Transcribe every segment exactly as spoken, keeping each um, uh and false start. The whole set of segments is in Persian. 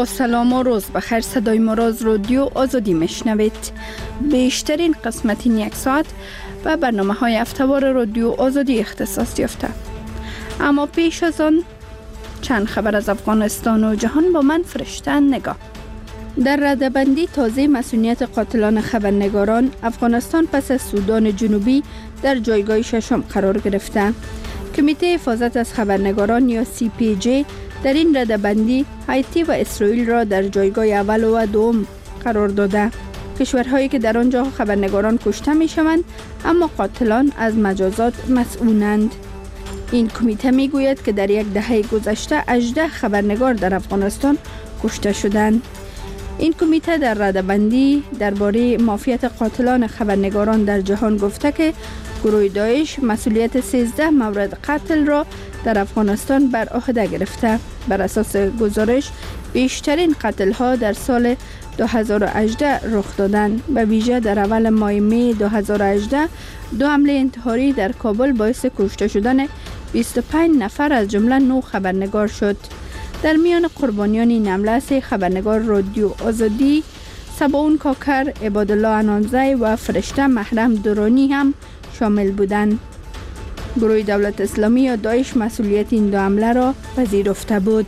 با سلام و روز بخیر. صدای ما را از رادیو آزادی میشنوید. بیشترین قسمت این یک ساعت و برنامه های هفته‌وار رادیو آزادی اختصاص یافته. اما پیش از آن چند خبر از افغانستان و جهان با من فرشته نگاه. در رده‌بندی تازه مسئولیت قاتلان خبرنگاران، افغانستان پس از سودان جنوبی در جایگاه ششم قرار گرفته. کمیته حفاظت از خبرنگاران یا سی پی جی در این رده‌بندی هایتی و اسرائیل را در جایگاه اول و دوم قرار داده. کشورهایی که در آنجا خبرنگاران کشته می شوند اما قاتلان از مجازات مسئولند. این کمیته می گوید که در یک دهه گذشته هجده خبرنگار در افغانستان کشته شدند. این کمیته در رده‌بندی درباره مافیت قاتلان خبرنگاران در جهان گفته که گروه داعش مسئولیت سیزده مورد قتل را در افغانستان بر عهده گرفته. بر اساس گزارش بیشترین قتل ها در سال دو هزار و هجده رخ دادند. به ویژه در اول ماه می دو هزار و هجده دو حمله انتحاری در کابل باعث کشته شدن بیست و پنج نفر از جمله نه خبرنگار شد. در میان قربانیان این حمله سه خبرنگار رادیو آزادی، سباون کاکر، عبادالله انانزی و فرشته محرم درانی هم شامل بودند. گروه دولت اسلامی یا داعش مسئولیت این دو حمله را پذیرفته بود.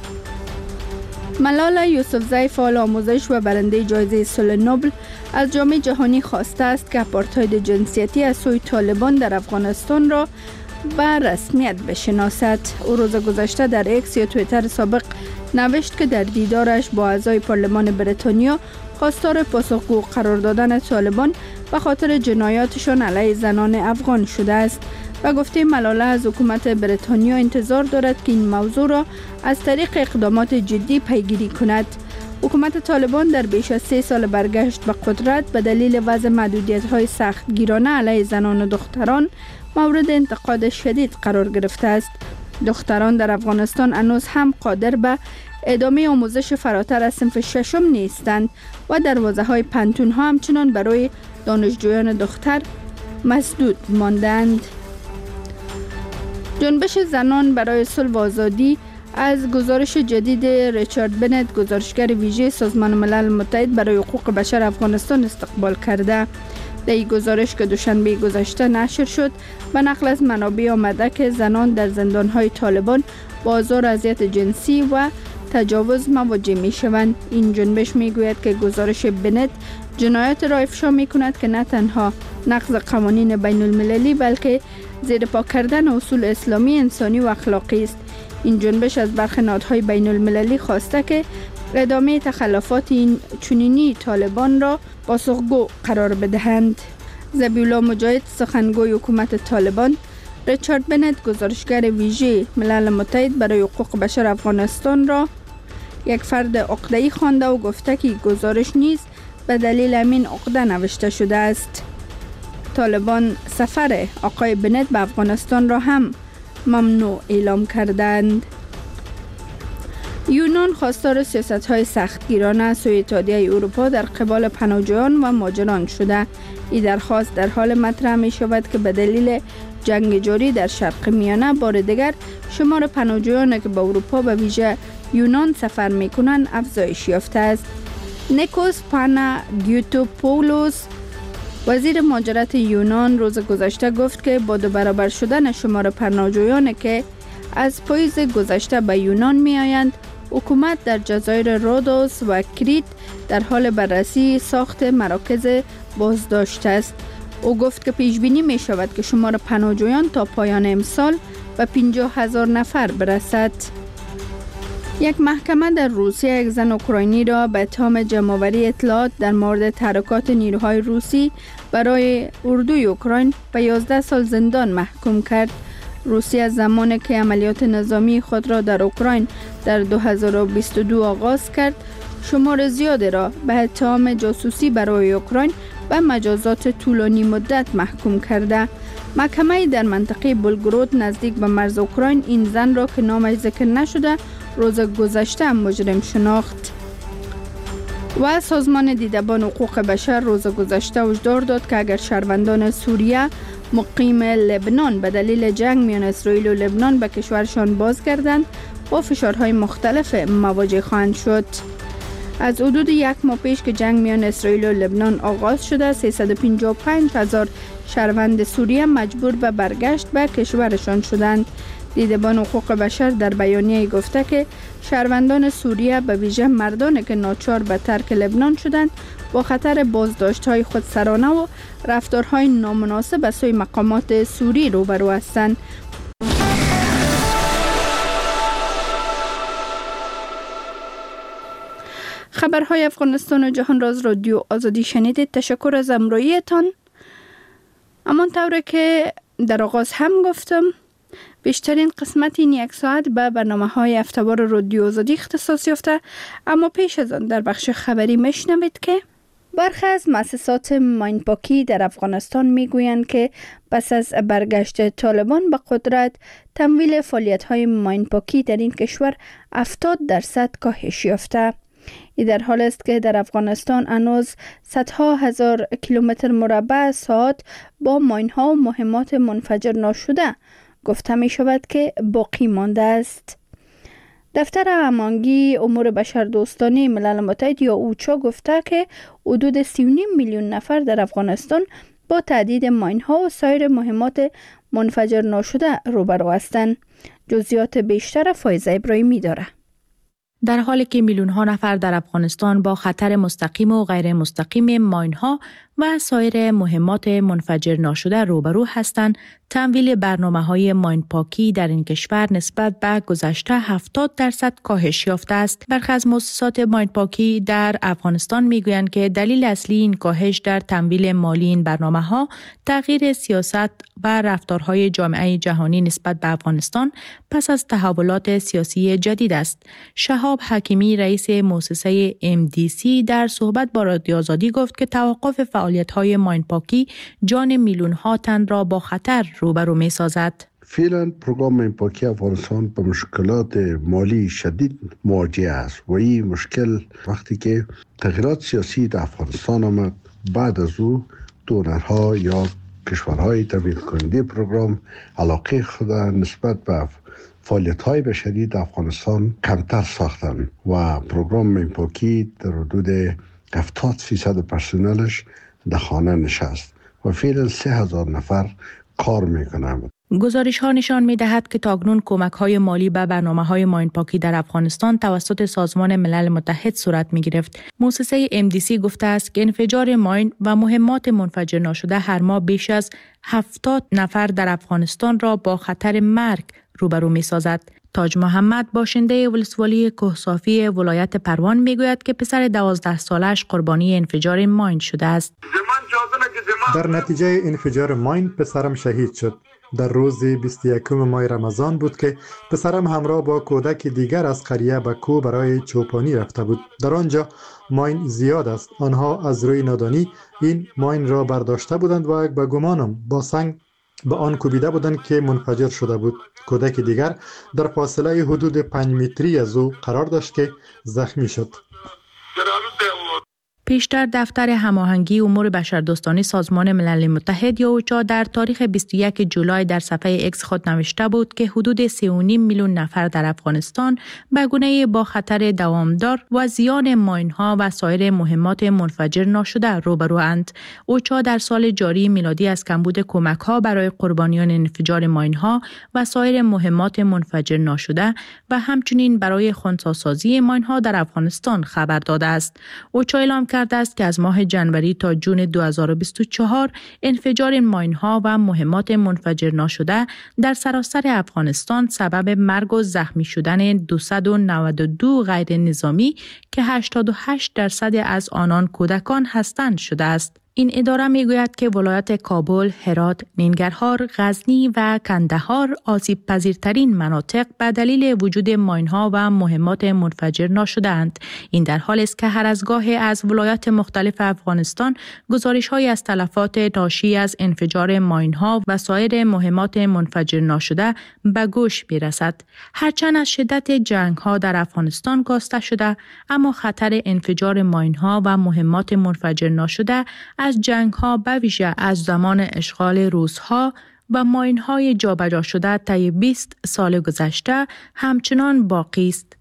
ملالا یوسفزی، فعال آموزش و برنده جایزه صلح نوبل، از جامعه جهانی خواسته است که آپارتاید جنسیتی از سوی طالبان در افغانستان را به رسمیت بشناسد. او روز گذشته در اکس یا توییتر سابق نوشت که در دیدارش با اعضای پارلمان بریتانیا خواستار پاسخگو قرار دادن طالبان به خاطر جنایاتشان علیه زنان افغان شده است و گفته ملاله از حکومت بریتانیا انتظار دارد که این موضوع را از طریق اقدامات جدی پیگیری کند. حکومت طالبان در بیش از سه سال برگشت به قدرت به دلیل وضع محدودیت‌های سختگیرانه علیه زنان و دختران مورد انتقاد شدید قرار گرفته است. دختران در افغانستان هنوز هم قادر به ادامه آموزش فراتر از صنف ششم نیستند و دروازه‌های پانتون‌ها همچنان برای دانشجویان دختر مسدود ماندند. جنبش زنان برای صلح و آزادی از گزارش جدید ریچارد بنت، گزارشگر ویژه سازمان ملل متحد برای حقوق بشر افغانستان استقبال کرده. در این گزارش که دوشنبه گذشته نشر شد، به نقل از منابع آمده که زنان در زندان‌های طالبان با آزار و اذیت جنسی و تجاوز مواجه می‌شوند. این جنبش می‌گوید که گزارش بنت جنایات را افشا می‌کند که نه تنها نقض قوانین بین المللی بلکه زیر پا کردن اصول اسلامی، انسانی و اخلاقی است. این جنبش از برخی نهادهای بین المللی خواسته که ادامه تخلفات این چنینی طالبان را پاسخگو قرار بدهند. ذبیحالله مجاهد، سخنگوی حکومت طالبان، ریچارد بنت، گزارشگر ویژه ملل متحد برای حقوق بشر افغانستان را یک فرد عقده‌ای خوانده و گفته که گزارش نیز به دلیل همین عقده نوشته شده است. طالبان سفر آقای بنت به افغانستان را هم ممنوع اعلام کردند. یونان خواستار سیاست‌های سختگیرانه از سوی اتحادیه اروپا در قبال پناهجویان و مهاجران شده. این درخواست در حال مطرح می شود که به دلیل جنگ جاری در شرق میانه بار دیگر شمار پناهجویان که به اروپا به ویژه یونان سفر می کنند افزایش یافته است. نیکوس پاناگیوتوپولوس، وزیر مهاجرت یونان، روز گذشته گفت که با دو برابر شدن شمار پناهجویان که از پاییز گذشته به یونان می آیند، حکومت در جزایر رودوس و کریت در حال بررسی ساخت مراکز بازداشت است. او گفت که پیش بینی می شود که شمار پناهجویان تا پایان امسال به پنجاه هزار نفر برسد. یک محکمه در روسیه یک زن اوکراینی را به اتهام جمع‌آوری اطلاعات در مورد تحرکات نیروهای روسی برای اردوی اوکراین به یازده سال زندان محکوم کرد. روسیه از زمانی که عملیات نظامی خود را در اوکراین در دو هزار و بیست و دو آغاز کرد، شمار زیادی را به اتهام جاسوسی برای اوکراین و مجازات طولانی مدت محکوم کرده. محکمه در منطقه بلگرود نزدیک به مرز اوکراین این زن را که نامش ذکر نشده روز گذشته مجرم شناخت. و سازمان دیدبان حقوق بشر روز گذشته هشدار داد که اگر شهروندان سوریه مقیم لبنان به دلیل جنگ میان اسرائیل و لبنان به کشورشان بازگردند با فشارهای مختلف مواجه خواهند شد. از حدود یک ماه پیش که جنگ میان اسرائیل و لبنان آغاز شده، سیصد و پنجاه و پنج هزار شهروند سوریه مجبور به برگشت به کشورشان شدند. دیدبان حقوق بشر در بیانیه گفته که شهروندان سوریه به ویژه مردانی که ناچار به ترک لبنان شدند با خطر بازداشت‌های خودسرانه و رفتارهای نامناسب از سوی مقامات سوری روبرو هستند. خبرهای افغانستان و جهان راز رادیو آزادی شنیدید. تشکر از همراهیتان. همان طوری که در آغاز هم گفتم، بیشترین قسمت این یک ساعت به برنامه‌های هفته‌وار رادیو آزادی اختصاص یافته، اما پیش از آن در بخش خبری میشنوید که برخی از مؤسسات ماینپاکی در افغانستان میگویند که پس از برگشت طالبان به قدرت، تمویل فعالیت‌های ماینپاکی در این کشور هفتاد درصد کاهش یافته. این در حال است که در افغانستان هنوز صدها هزار کیلومتر مربع ساعت با ماین‌ها و مهمات منفجر ناشده گفته می شود که باقی مانده است. دفتر هماهنگی امور بشردوستانه ملل متحد یا اوچا گفته که حدود سی و نیم میلیون نفر در افغانستان با تهدید ماین‌ها و سایر مهمات منفجر ناشده روبرو هستند. جزئیات بیشتر فایزه ابراهیمی داره. در حالی که میلیون ها نفر در افغانستان با خطر مستقیم و غیر مستقیم ماین‌ها و سایر مهمات منفجر ناشده روبرو هستند، تمویل برنامه‌های ماین پاکی در این کشور نسبت به گذشته هفتاد درصد کاهش یافته است. برخی از مؤسسات ماین پاکی در افغانستان میگویند که دلیل اصلی این کاهش در تمویل مالی این برنامه‌ها تغییر سیاست و رفتارهای جامعه جهانی نسبت به افغانستان پس از تحولات سیاسی جدید است. شهاب حکیمی رئیس مؤسسه ام دی سی در صحبت با رادیو آزادی گفت که توقف فعالیت‌های ماین پاکی جان میلیون‌ها تن را با خطر روبرو می‌سازد. فعلا پروگرام ماین پاکی افغانستان با مشکلات مالی شدید مواجه است و این مشکل وقتی که تغییرات سیاسی در افغانستان آمد، بعد از او دونرها یا کشورهای تمویل کننده پروگرام علاقه خود نسبت به فعالیت‌های بشری در افغانستان کمتر ساختند و پروگرام ماین پاکی در حدود هفتاد فیصد پرسنلش در خانه نشست و فعلا سه هزار نفر کار میکنند. گزارش ها نشان می دهد که تاکنون کمک های مالی به برنامه های ماین پاکی در افغانستان توسط سازمان ملل متحد صورت می گرفت. مؤسسه ام دی سی گفته است که انفجار ماین و مهمات منفجر ناشده هر ماه بیش از هفتاد نفر در افغانستان را با خطر مرگ روبرو می سازد. تاج محمد باشنده ولسوالی کوهسافی ولایت پروان می گوید که پسر دوازده سالش قربانی انفجار ماین شده است. در نتیجه انفجار ماین پسرم شهید شد. در روز بیست و یکم ماه رمضان بود که پسرم همراه با کودک دیگر از قریه به کوه برای چوپانی رفته بود. در آنجا ماین زیاد است. آنها از روی نادانی این ماین را برداشته بودند و به گمانم با سنگ به آن کوبیده بودند که منفجر شده بود. کودک دیگر در فاصله حدود پنج متری از او قرار داشت که زخمی شد. پیشتر دفتر هماهنگی امور بشردوستانه سازمان ملل متحد یا اوچا در تاریخ بیست و یک جولای در صفحه اکس خود نوشته بود که حدود سه و نیم میلیون نفر در افغانستان به گونه با خطر دوامدار و زیان ماین‌ها و سایر مهمات منفجر ناشده روبروند. اوچا در سال جاری میلادی از کمبود کمک‌ها برای قربانیان انفجار ماین‌ها و سایر مهمات منفجر ناشده و همچنین برای خنثی‌سازی ماین‌ها در افغانستان خبر داده است. اوچا اعلام کرده است که از ماه جنوری تا جون دو هزار و بیست و چهار انفجار ماین‌ها و مهمات منفجر ناشده در سراسر افغانستان سبب مرگ و زخمی شدن دویست و نود و دو غیر نظامی که هشتاد و هشت درصد از آنان کودکان هستند شده است. این اداره میگوید که ولایت کابل، هرات، ننگرهار، غزنی و کندهار آسیب پذیرترین مناطق به دلیل وجود ماین‌ها و مهمات منفجر ناشده‌اند. این در حالی است که هر از گاهی از ولایات مختلف افغانستان گزارش‌های از تلفات ناشی از انفجار ماین‌ها و سایر مهمات منفجر ناشده به گوش می‌رسد. هرچند از شدت جنگ‌ها در افغانستان کاسته شده، اما خطر انفجار ماین‌ها و مهمات منفجر ناشده از جنگ‌ها به ویژه از زمان اشغال روس‌ها و ماین‌های جابجا شده طی بیست سال گذشته همچنان باقی است.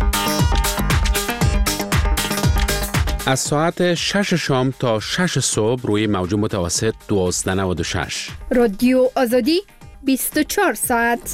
از ساعت شش شام تا شش صبح روی موج متوسط دوازده نود و شش. رادیو آزادی بیست و چهار ساعت.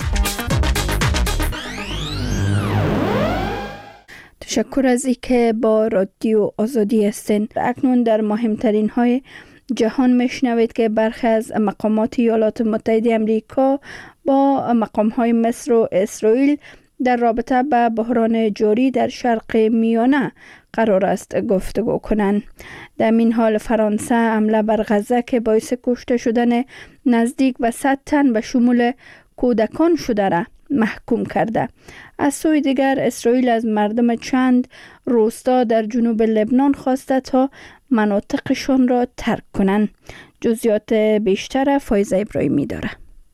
تشکر از اینکه با رادیو آزادی هستین. اکنون در مهمترین های جهان میشنوید که برخی از مقامات ایالات متحده آمریکا با مقام های مصر و اسرائیل در رابطه با بحران جاری در شرق میانه قرار است گفتگو کنند. در این حال فرانسه حمله بر غزه که باعث کشته شدن نزدیک به صد تن به شمول کودکان شده را محکوم کرده. از سوی دیگر اسرائیل از مردم چند روستا در جنوب لبنان خواسته تا مناطقشان را ترک کنند. جزئیات بیشتر فایزه ابراهیمی داره.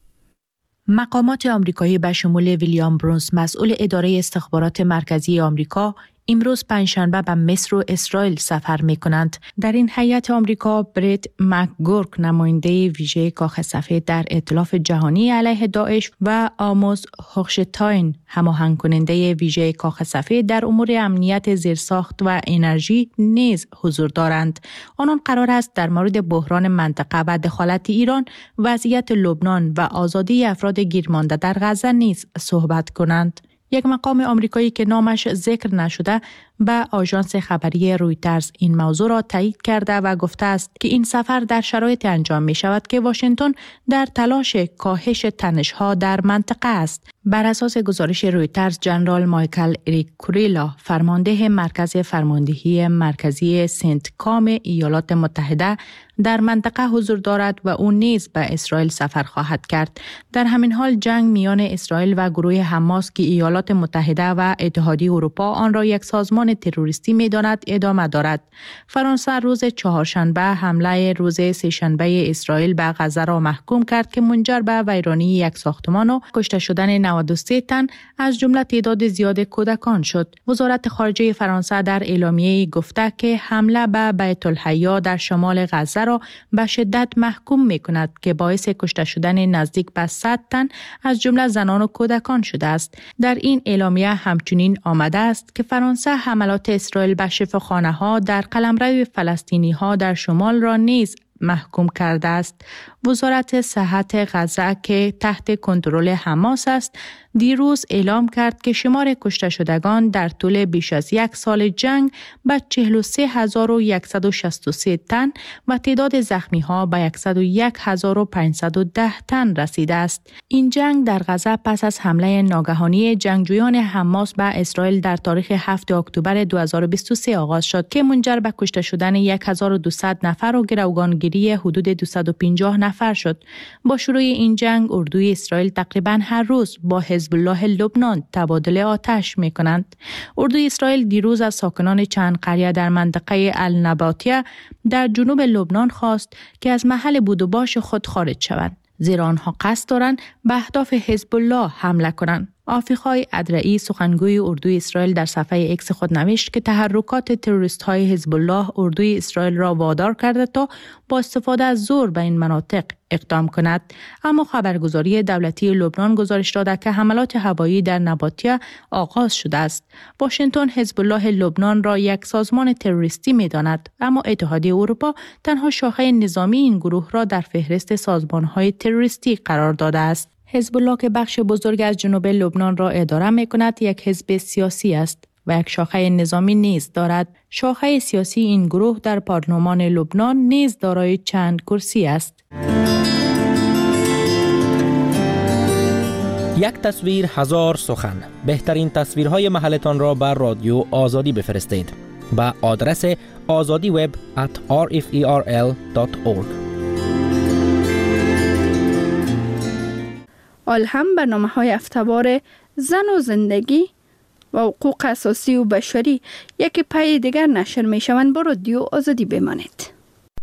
مقامات آمریکایی به شمول ویلیام برونز مسئول اداره استخبارات مرکزی آمریکا امروز پنجشنبه به مصر و اسرائیل سفر می کنند. در این هیئت آمریکا بریت مکگورک نماینده ویژه کاخ سفید در ائتلاف جهانی علیه داعش و آموس هوخشتاین هماهنگ کننده ویژه کاخ سفید در امور امنیت زیرساخت و انرژی نیز حضور دارند. آنان قرار است در مورد بحران منطقه و دخالت ایران، وضعیت لبنان و آزادی افراد گیرمانده در غزه نیز صحبت کنند. یک مقام آمریکایی که نامش ذکر نشده به آژانس خبری رویترز این موضوع را تایید کرده و گفته است که این سفر در شرایط انجام می شود که واشنگتن در تلاش کاهش تنش‌ها در منطقه است. بر اساس گزارش رویترز، جنرال مایکل اریک کوریلا، فرمانده مرکز فرماندهی مرکزی سنت کام ایالات متحده در منطقه حضور دارد و او نیز به اسرائیل سفر خواهد کرد. در همین حال جنگ میان اسرائیل و گروه حماس که ایالات متحده و اتحادیه اروپا آن را یک سازمان تروریستی می‌داند ادامه دارد. فرانسه روز چهارشنبه حمله روز سه‌شنبه اسرائیل به غزه را محکوم کرد که منجر به ویرانی یک ساختمان و کشته شدن نود و سه تن از جمله تعداد زیاد کودکان شد. وزارت خارجه فرانسه در اعلامیه‌ای گفته که حمله به بیت الحیا در شمال غزه را به شدت محکوم می‌کند که باعث کشته شدن نزدیک به صد تن از جمله زنان و کودکان شده است. در این اعلامیه همچنین آمده است که فرانسه حملات اسرائیل به شفاخانه‌ها در قلمرو فلسطینی‌ها در شمال را نیز محکوم کرده است. وزارت صحت غزه که تحت کنترل حماس است، دیروز اعلام کرد که شمار کشته شدگان در طول بیش از یک سال جنگ به چهل و سه هزار و صد و شصت و سه تن و تعداد زخمی‌ها به صد و یک هزار و پانصد و ده تن رسیده است. این جنگ در غزه پس از حمله ناگهانی جنگجویان حماس به اسرائیل در تاریخ هفتم اکتبر دو هزار و بیست و سه آغاز شد که منجر به کشته شدن هزار و دویست نفر و گروگانگیری حدود دویست و پنجاه نفر شد. با شروع این جنگ اردوی اسرائیل تقریباً هر روز با حزب الله لبنان تبادل آتش می کنند. اردوی اسرائیل دیروز از ساکنان چند قریه در منطقه النباتیه در جنوب لبنان خواست که از محل بود و باش خود خارج شوند، زیرا آنها قصد دارند به اهداف حزب الله حمله کنند. آفیقای ادرعی سخنگوی اردوی اسرائیل در صفحه ایکس خود نوشت که تحرکات تروریست های حزب الله اردوی اسرائیل را وادار کرده تا با استفاده از زور به این مناطق اقدام کند. اما خبرگزاری دولتی لبنان گزارش داده که حملات هوایی در نباتیه آغاز شده است. واشنگتن حزب الله لبنان را یک سازمان تروریستی می داند، اما اتحادیه اروپا تنها شاخه نظامی این گروه را در فهرست سازمان‌های تروریستی قرار داده است. حزب الله که بخش بزرگ از جنوب لبنان را اداره می کند یک حزب سیاسی است و یک شاخه نظامی نیز دارد. شاخه سیاسی این گروه در پارلمان لبنان نیز دارای چند کرسی است. یک تصویر هزار سخن. بهترین تصویرهای محلتان را بر رادیو آزادی بفرستید با آدرس آزادی وب ات آر اف ای آر ال دات اورگ. آل هم برنامه‌های هفته‌وار زن و زندگی و حقوق اساسی و بشری یکی پای دیگر نشر می شوند. با رادیو آزادی بمانید.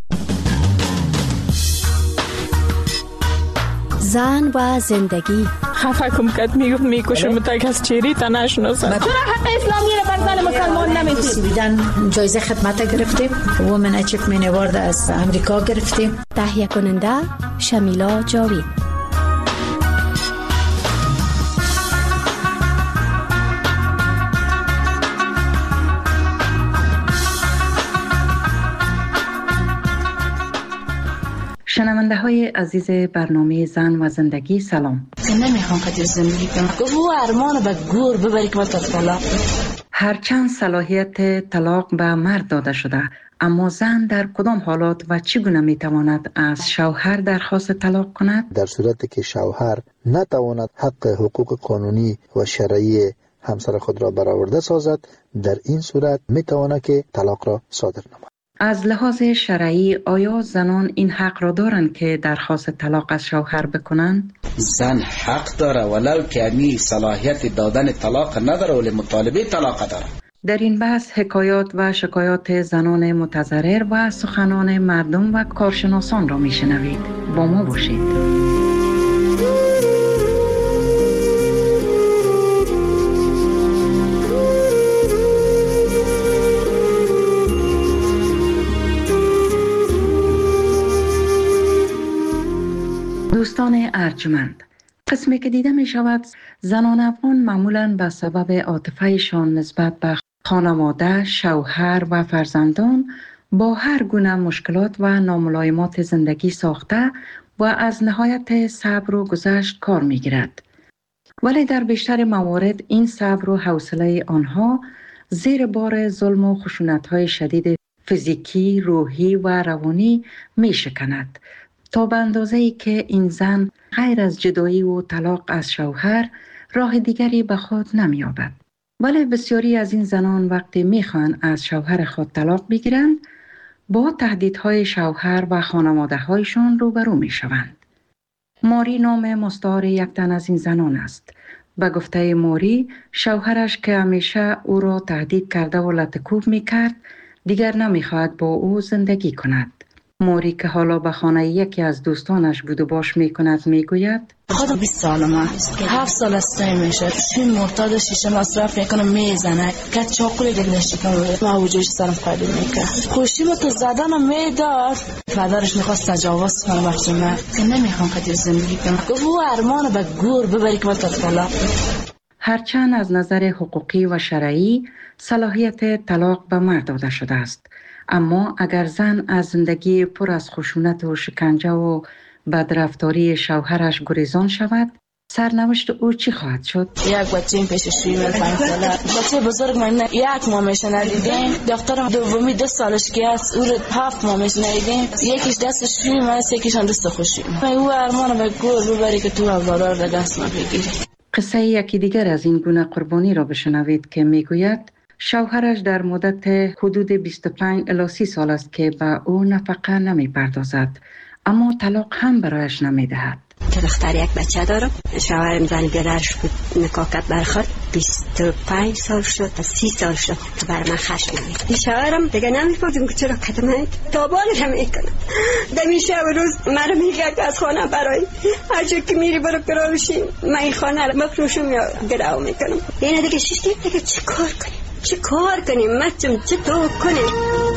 زن و زندگی، خفه کم کد میگفت میکشم تا کس چیری تا نشناسن. چرا حق اسلامی رو بر زن مسلمان نمیدید؟ سویدن جایزه خدمت گرفتیم، وومن اچیومنت اوارد از امریکا گرفتیم. تهیه کننده شمیلا جاوید. شنونده های عزیز برنامه زن و زندگی سلام. نمیخوام خاطر زندگی کنم. گفت او ارمان به گور ببری که وقت طلاق. هرچند صلاحیت طلاق به مرد داده شده، اما زن در کدام حالات و چگونه میتواند از شوهر درخواست طلاق کند؟ در صورتی که شوهر نتواند حق حقوق قانونی و شرعی همسر خود را برآورده سازد، در این صورت میتواند که طلاق را صادر نماید. از لحاظ شرعی آیا زنان این حق را دارند که درخواست طلاق از شوهر بکنند؟ زن حق داره ولو که امی صلاحیت دادن طلاق نداره ولی مطالبه طلاق داره. در این بحث حکایات و شکایات زنان متضرر و سخنان مردم و کارشناسان را میشنوید. با ما باشید. دوستان ارجمند، قسمی که دیده می شود زنان افغان معمولاً به سبب عاطفه‌شان نسبت به خانواده، شوهر و فرزندان با هر گونه مشکلات و ناملایمات زندگی ساخته و از نهایت صبر و گذشت کار می گیرد. ولی در بیشتر موارد این صبر و حوصله آنها زیر بار ظلم و خشونت‌های شدید فیزیکی، روحی و روانی می شکند، تا به اندازه‌ای که این زن غیر از جدایی و طلاق از شوهر راه دیگری به خود نمی‌یابد. ولی بسیاری از این زنان وقتی می‌خواهند از شوهر خود طلاق بگیرند، با تهدیدهای شوهر و خانواده‌هایشان روبرو می‌شوند. ماری نام مستعار یک تن از این زنان است. به گفته ماری، شوهرش که همیشه او را تهدید کرده و لطکوب می‌کرد، دیگر نمی‌خواهد با او زندگی کند. موری که حالا به خانه یکی از دوستانش بود و باش میکند میگوید خودم بیست سالم است، هفت سال است میشه چین مرتاد شیشه مصرف میکنم میزنه که چاقوی دلش کنم ما وجودش سرم خالی میکنه خوشی با تو زدنم میداد. پدرش میخواست تجاوز کنم وقتی من که نمیخوام خاطر زندگی کنم. گفت او ارمان به گور ببری که وقت طلاق. هرچند از نظر حقوقی و شرعی صلاحیت طلاق به مرد داده شده است، اما اگر زن از زندگی پر از خشونت و شکنجه و بدرفتاری شوهرش گریزان شود، سرنوشت او چی خواهد شد؟ یک بچه پیش شویم پنج ساله، بچه بزرگ من یک ماه میشه ندیدیم، دخترم دومی دو سالش که است او رو هفت ماه میشه ندیدیم، یکیش دست شویم است یکیش هم دست خوشیم. او ارمان به گور ببری که تو اولادار را دست ما بگیری. قصه یکی دیگر از این گونه قربانی را بشنوید که میگوید شوهرش در مدت حدود بیست و پنج الی سی سال است که به او نفقه نمی پردازد، اما طلاق هم برایش نمی دهد. که دختر یک بچه دارم، شوهرم زن بیادرش بود نکاح کرد برخورد بیست و پنج سال شد تا سی سال شد که بر من خشم نمید. این شوهرم دیگه نمی‌فهمم که چرا کتمه تابانش هم میکنم. دمی شب و روز مرا میگه که از خانه برای هر جا که میری برو کراوشی من این خانه رو مفروشم یا گراو میکنم. این دیگه شش دیگه چی کار کنیم؟ چه کار کنیم؟ مچم چه تو کنیم؟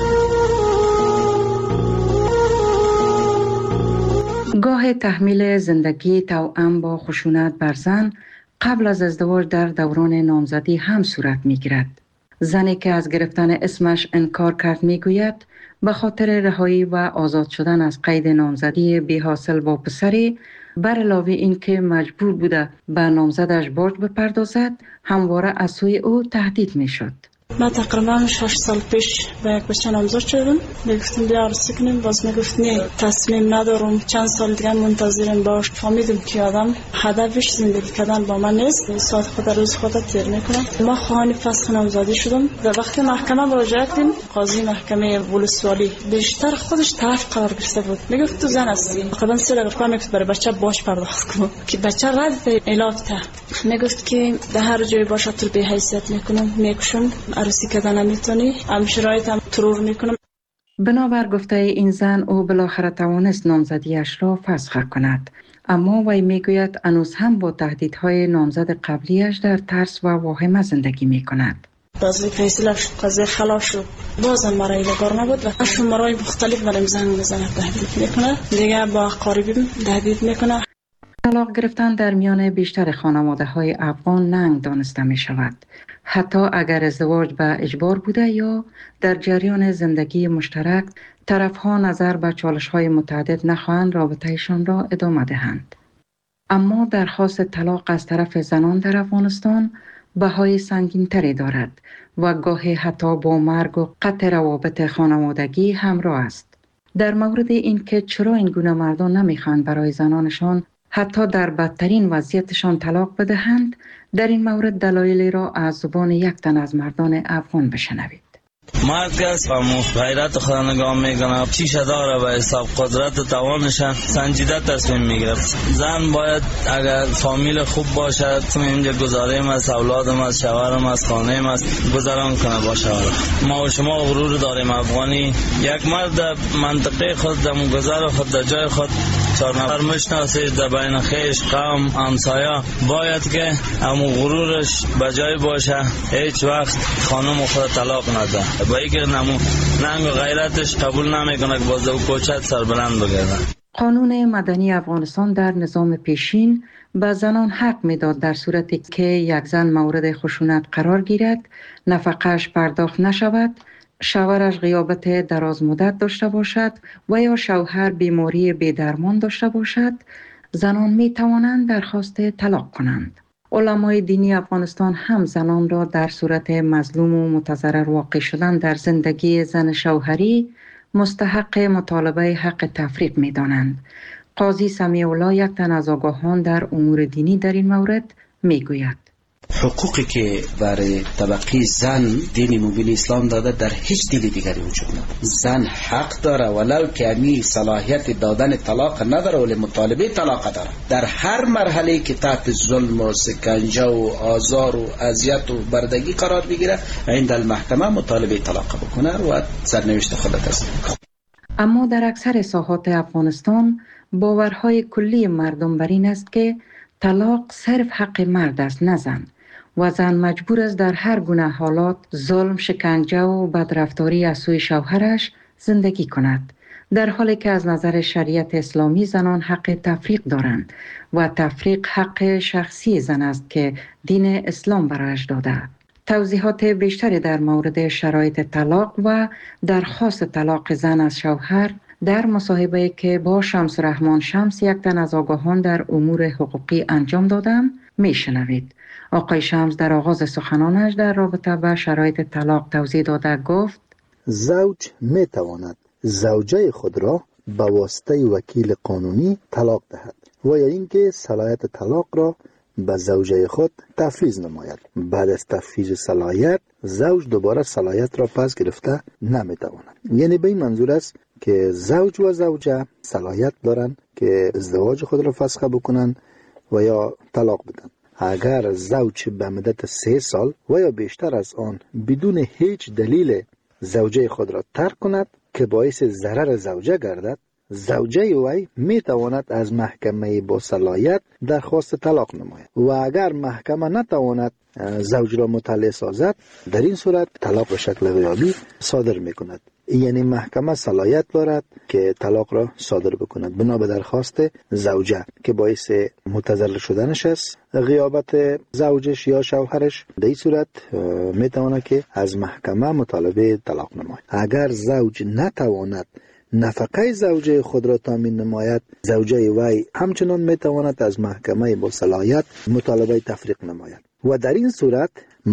گاه تحمیل زندگی توأم با خشونت بر زن قبل از ازدواج در دوران نامزدی هم صورت می گیرد. زنی که از گرفتن اسمش انکار کرد می گوید به خاطر رهایی و آزاد شدن از قید نامزدی بی حاصل با پسری، بر علاوه این که مجبور بوده به نامزدش برج بپردازد، همواره از سوی او تهدید می شد. من تقریبا شش سال پیش به یک بچه نامزد شدم. میگفتم بیا عروسی کنیم، باز میگفت نه تصمیم ندارم، چند سال دیگه منتظرم باش. فهمیدم که آدم هدفش زندگی کردن با من نیست، ساعت خود روز خود تیر میکنه. ما خواهان فسخ نامزدی شدم و وقتی محکمه مراجعه کردیم، قاضی محکمه ولسوالی بیشتر خودش طرف قرار گرفته بود. میگفت تو زن هستی، تقریبا سه دقیقه میگفت برای بچه باش پرداخت کن که بچه رد علاج ته. میگفت که در هر جای باشه تو به حیثیت میکنم، میکشم، عروسی کردن نمیتونی، هم شرایط هم ترور میکنم. بنابر گفته این زن او بالاخره توانست نامزدیش را فسخ کند، اما وی میگوید هنوز هم با تهدیدهای نامزد قبلیش در ترس و واهمه زندگی میکند. بازی فیصله شد، قضیه خلاص شد. بازم مرا کار نبود و شماره‌های مختلف برام زنگ میزنه، تهدید میکنه. دیگه با قراریبیم تهدید میکنه. طلاق گرفتن در میان بیشتر خانواده‌های افغان ننگ دانسته می شود. حتی اگر ازدواج به اجبار بوده یا در جریان زندگی مشترک، طرفها نظر به چالش‌های متعدد نخواهند رابطه‌شان را ادامه دهند. اما درخواست طلاق از طرف زنان در افغانستان بهای سنگین‌تری دارد و گاهی حتی با مرگ و قطع روابط خانوادگی همراه است. در مورد اینکه چرا این گونه مردان نمی‌خواهند برای زنانشان حتی در بدترین وضعیتشان طلاق بدهند، در این مورد دلایلی را از زبان یک تن از مردان افغان بشنوید. مرد کس و غیرت خدا نگاه میکنه، چیش داره و حساب قدرت و توانش سنجیده تصمیم میگیره. زن باید اگر فامیل خوب باشه، اینجا گذاریم از اولادم از شوهرم از خانه‌ام است گذران کنه با شوهر. ما و شما غرور داریم افغانی، یک مرد منطقه خود دم گذار خود در جای خود چهار نفر مشناسه در بین خیش قوم همسایه، باید که همون غرورش بجای باشه، هیچ وقت خانم خود طلاق نده. با اینکه نمو ننگ و غیرتش قبول نمیکنه که باز او کوچت سربلند بگرده. قانون مدنی افغانستان در نظام پیشین به زنان حق میداد در صورتی که یک زن مورد خشونت قرار گیرد، نفقه‌اش پرداخت نشود، شوهرش غیابت دراز مدت داشته باشد و یا شوهر بیماری بی‌درمان داشته باشد، زنان می توانند درخواست طلاق کنند. علمای دینی افغانستان هم زنان را در صورت مظلوم و متضرر واقع شدن در زندگی زن شوهری مستحق مطالبه حق تفریق می دانند. قاضی سمیع الله، یک تن از آگاهان در امور دینی، در این مورد می گوید: حقوقی که برای طبقه زن دین مبین اسلام داده در هیچ دین دیگری وجود نداره. زن حق داره ولو که امی صلاحیت دادن طلاق نداره ولی مطالبه طلاق داره. در هر مرحله که تحت ظلم و سکنجه و آزار و اذیت و بردگی قرار بگیره، عند المحکمه مطالبه طلاق بکنه و سرنوشت خود تصمیم کنه. اما در اکثر ساحات افغانستان باورهای کلی مردم بر این است که طلاق صرف حق مرد است، نه زن، و زن مجبور است در هر گونه حالات ظلم، شکنجه و بدرفتاری از سوی شوهرش زندگی کند، در حالی که از نظر شریعت اسلامی زنان حق تفریق دارند و تفریق حق شخصی زن است که دین اسلام برایش داده. توضیحات بیشتری در مورد شرایط طلاق و درخواست طلاق زن از شوهر در مصاحبه‌ای که با شمس رحمان شمس، یک تن از آگاهان در امور حقوقی، انجام دادم میشنوید. آقای شمس در آغاز سخنانش در رابطه با شرایط طلاق توضیح داده گفت: زوج می تواند زوجه خود را به واسطه وکیل قانونی طلاق دهد و یا اینکه صلاحیت طلاق را به زوجه خود تفویض نماید. بعد از تفویض صلاحیت، زوج دوباره صلاحیت را پس گرفته نمی تواند. یعنی به این منظور است که زوج و زوجه صلاحیت دارند که ازدواج خود را فسخ بکنند و یا طلاق بدن. اگر زوج به مدت سه سال و یا بیشتر از آن بدون هیچ دلیل زوجه خود را ترک کند که باعث ضرر زوجه گردد، زوجه وی می تواند از محکمه با صلاحیت درخواست طلاق نماید و اگر محکمه نتواند زوج را مطلع سازد، در این صورت طلاق به شکل غیابی صادر می کند. یعنی محکمه صلاحیت دارد که طلاق را صادر بکند بنا به درخواست زوجه که باعث متضرر شدنش است، غیابت زوجش یا شوهرش. در این صورت می تواند که از محکمه مطالبه طلاق نماید. اگر زوج نتواند نفقه زوجه خود را تامین نماید، زوجه وی همچنان می تواند از محکمه با صلاحیت مطالبه تفریق نماید و در این صورت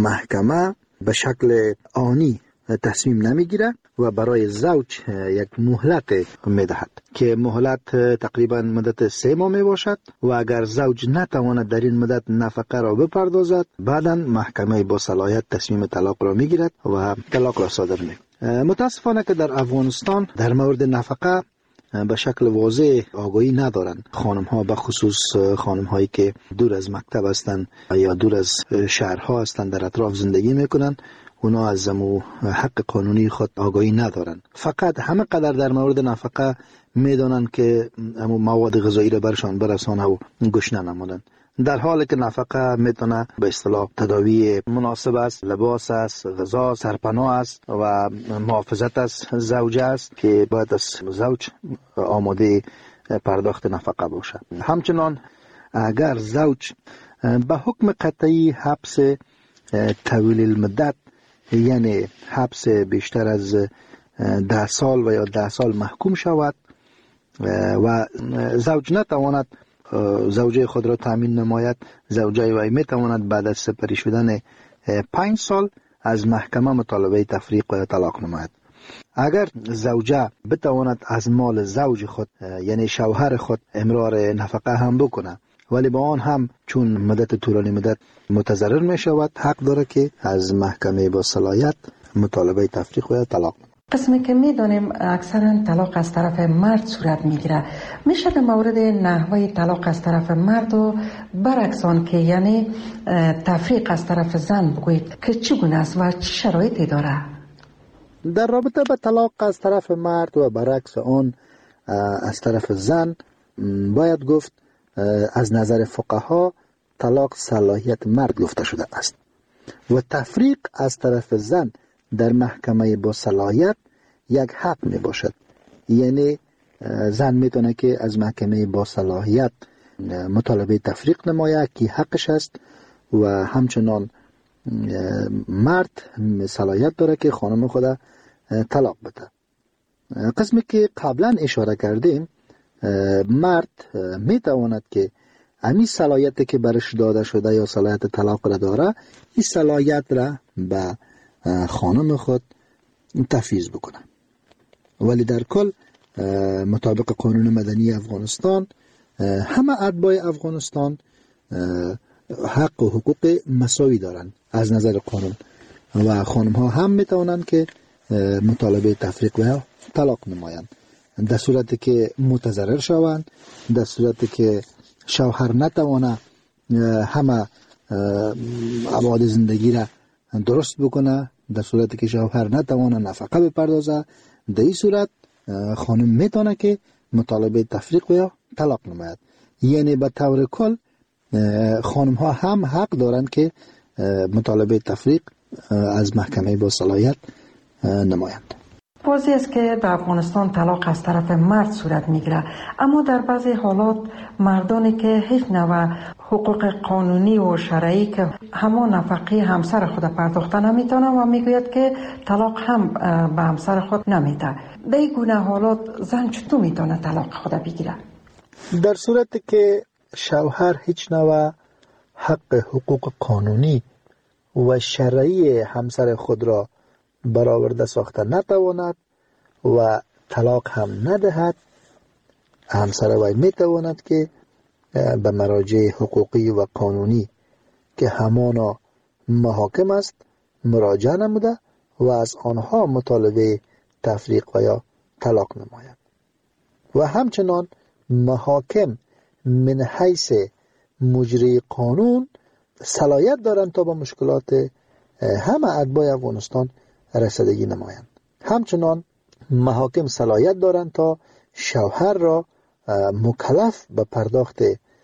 محکمه به شکل آنی تصمیم نمیگیره و برای زوج یک مهلت میدهد که مهلت تقریبا مدت سه ماه می باشد و اگر زوج نتواند در این مدت نفقه را بپردازد، بعدا محکمه با صلاحیت تصمیم طلاق را میگیرد و طلاق را صادر میکند. متاسفانه که در افغانستان در مورد نفقه به شکل واضح آگاهی ندارند. خانم ها به خصوص خانم هایی که دور از مکتب هستند یا دور از شهرها هستند، در اطراف زندگی میکنند اونا از زمو حق قانونی خود آگاهی ندارن. فقط همه قدر در مورد نفقه میدونن که امو مواد غذایی را برشان برسانه و گشنه نمونن، در حالی که نفقه میتونه به اصطلاح تداوی مناسب است، لباس است، غذا، سرپناه است و محافظت از زوجه است که باید از زوج آماده پرداخت نفقه باشه. همچنان اگر زوج به حکم قطعی حبس طویل المدت، یعنی حبس بیشتر از ده سال و یا ده سال محکوم شود و زوج نتواند زوجه خود را تامین نماید، زوجه وی میتواند بعد از سپری شدن پنج سال از محکمه مطالبه تفریق و طلاق نماید. اگر زوجه بتواند از مال زوج خود یعنی شوهر خود امرار نفقه هم بکنه، ولی با آن هم چون مدت طولانی مدت متضرر می شود، حق داره که از محکمه با صلاحیت مطالبه تفریق و طلاق نماید. قسمی که میدانیم اکثرا طلاق از طرف مرد صورت میگیره، میشه در مورد نحوه طلاق از طرف مرد و برعکس آن که یعنی تفریق از طرف زن بگویید که چگونه است و چه شرایطی داره؟ در رابطه با طلاق از طرف مرد و برعکس آن از طرف زن باید گفت از نظر فقها طلاق صلاحیت مرد گفته شده است و تفریق از طرف زن در محکمه با صلاحیت یک حق می باشد. یعنی زن میتونه که از محکمه با صلاحیت مطالبه تفریق نماید که حقش است و همچنان مرد صلاحیت داره که خانم خود طلاق بده. قسمی که قبلا اشاره کردیم، مرد میتواند که امی صلاحیت که برش داده شده یا صلاحیت طلاق را داره، این صلاحیت را به خانم خود تفویض بکنه. ولی در کل مطابق قانون مدنی افغانستان همه اتباع افغانستان حق و حقوق مساوی دارند از نظر قانون و خانم ها هم میتوانند که مطالبه تفریق و طلاق نمایند در صورتی که متضرر شوند، در صورتی که شوهر نتوانه همه ابعاد زندگی را درست بکنه، در صورتی که شوهر نتوانه نفقه بپردازه، در این صورت خانم میتونه که مطالبه تفریق و طلاق نماید. یعنی به طور کل خانم ها هم حق دارند که مطالبه تفریق از محکمه با صلاحیت نمایند. واضح است که در افغانستان طلاق از طرف مرد صورت میگیره، اما در بعضی حالات مردانی که هیچ نوع حقوق قانونی و شرعی که همان نفقه همسر خود پرداخته نمیتونه و میگوید که طلاق هم به همسر خود نمیده. در این گونه حالات زن چطور میتونه طلاق خود بگیره؟ در صورتی که شوهر هیچ نوع حق حقوق قانونی و شرعی همسر خود را برآورده ساخته نتواند و طلاق هم ندهد، همسر وی میتواند که به مراجع حقوقی و قانونی که همانا محاکم است مراجعه نموده و از آنها مطالبه تفریق و یا طلاق نماید. و همچنان محاکم من حیث مجری قانون صلاحیت دارند تا با مشکلات همه اتباع افغانستان رسیدگی نمایند. همچنان محاکم صلاحیت دارند تا شوهر را مکلف به پرداخت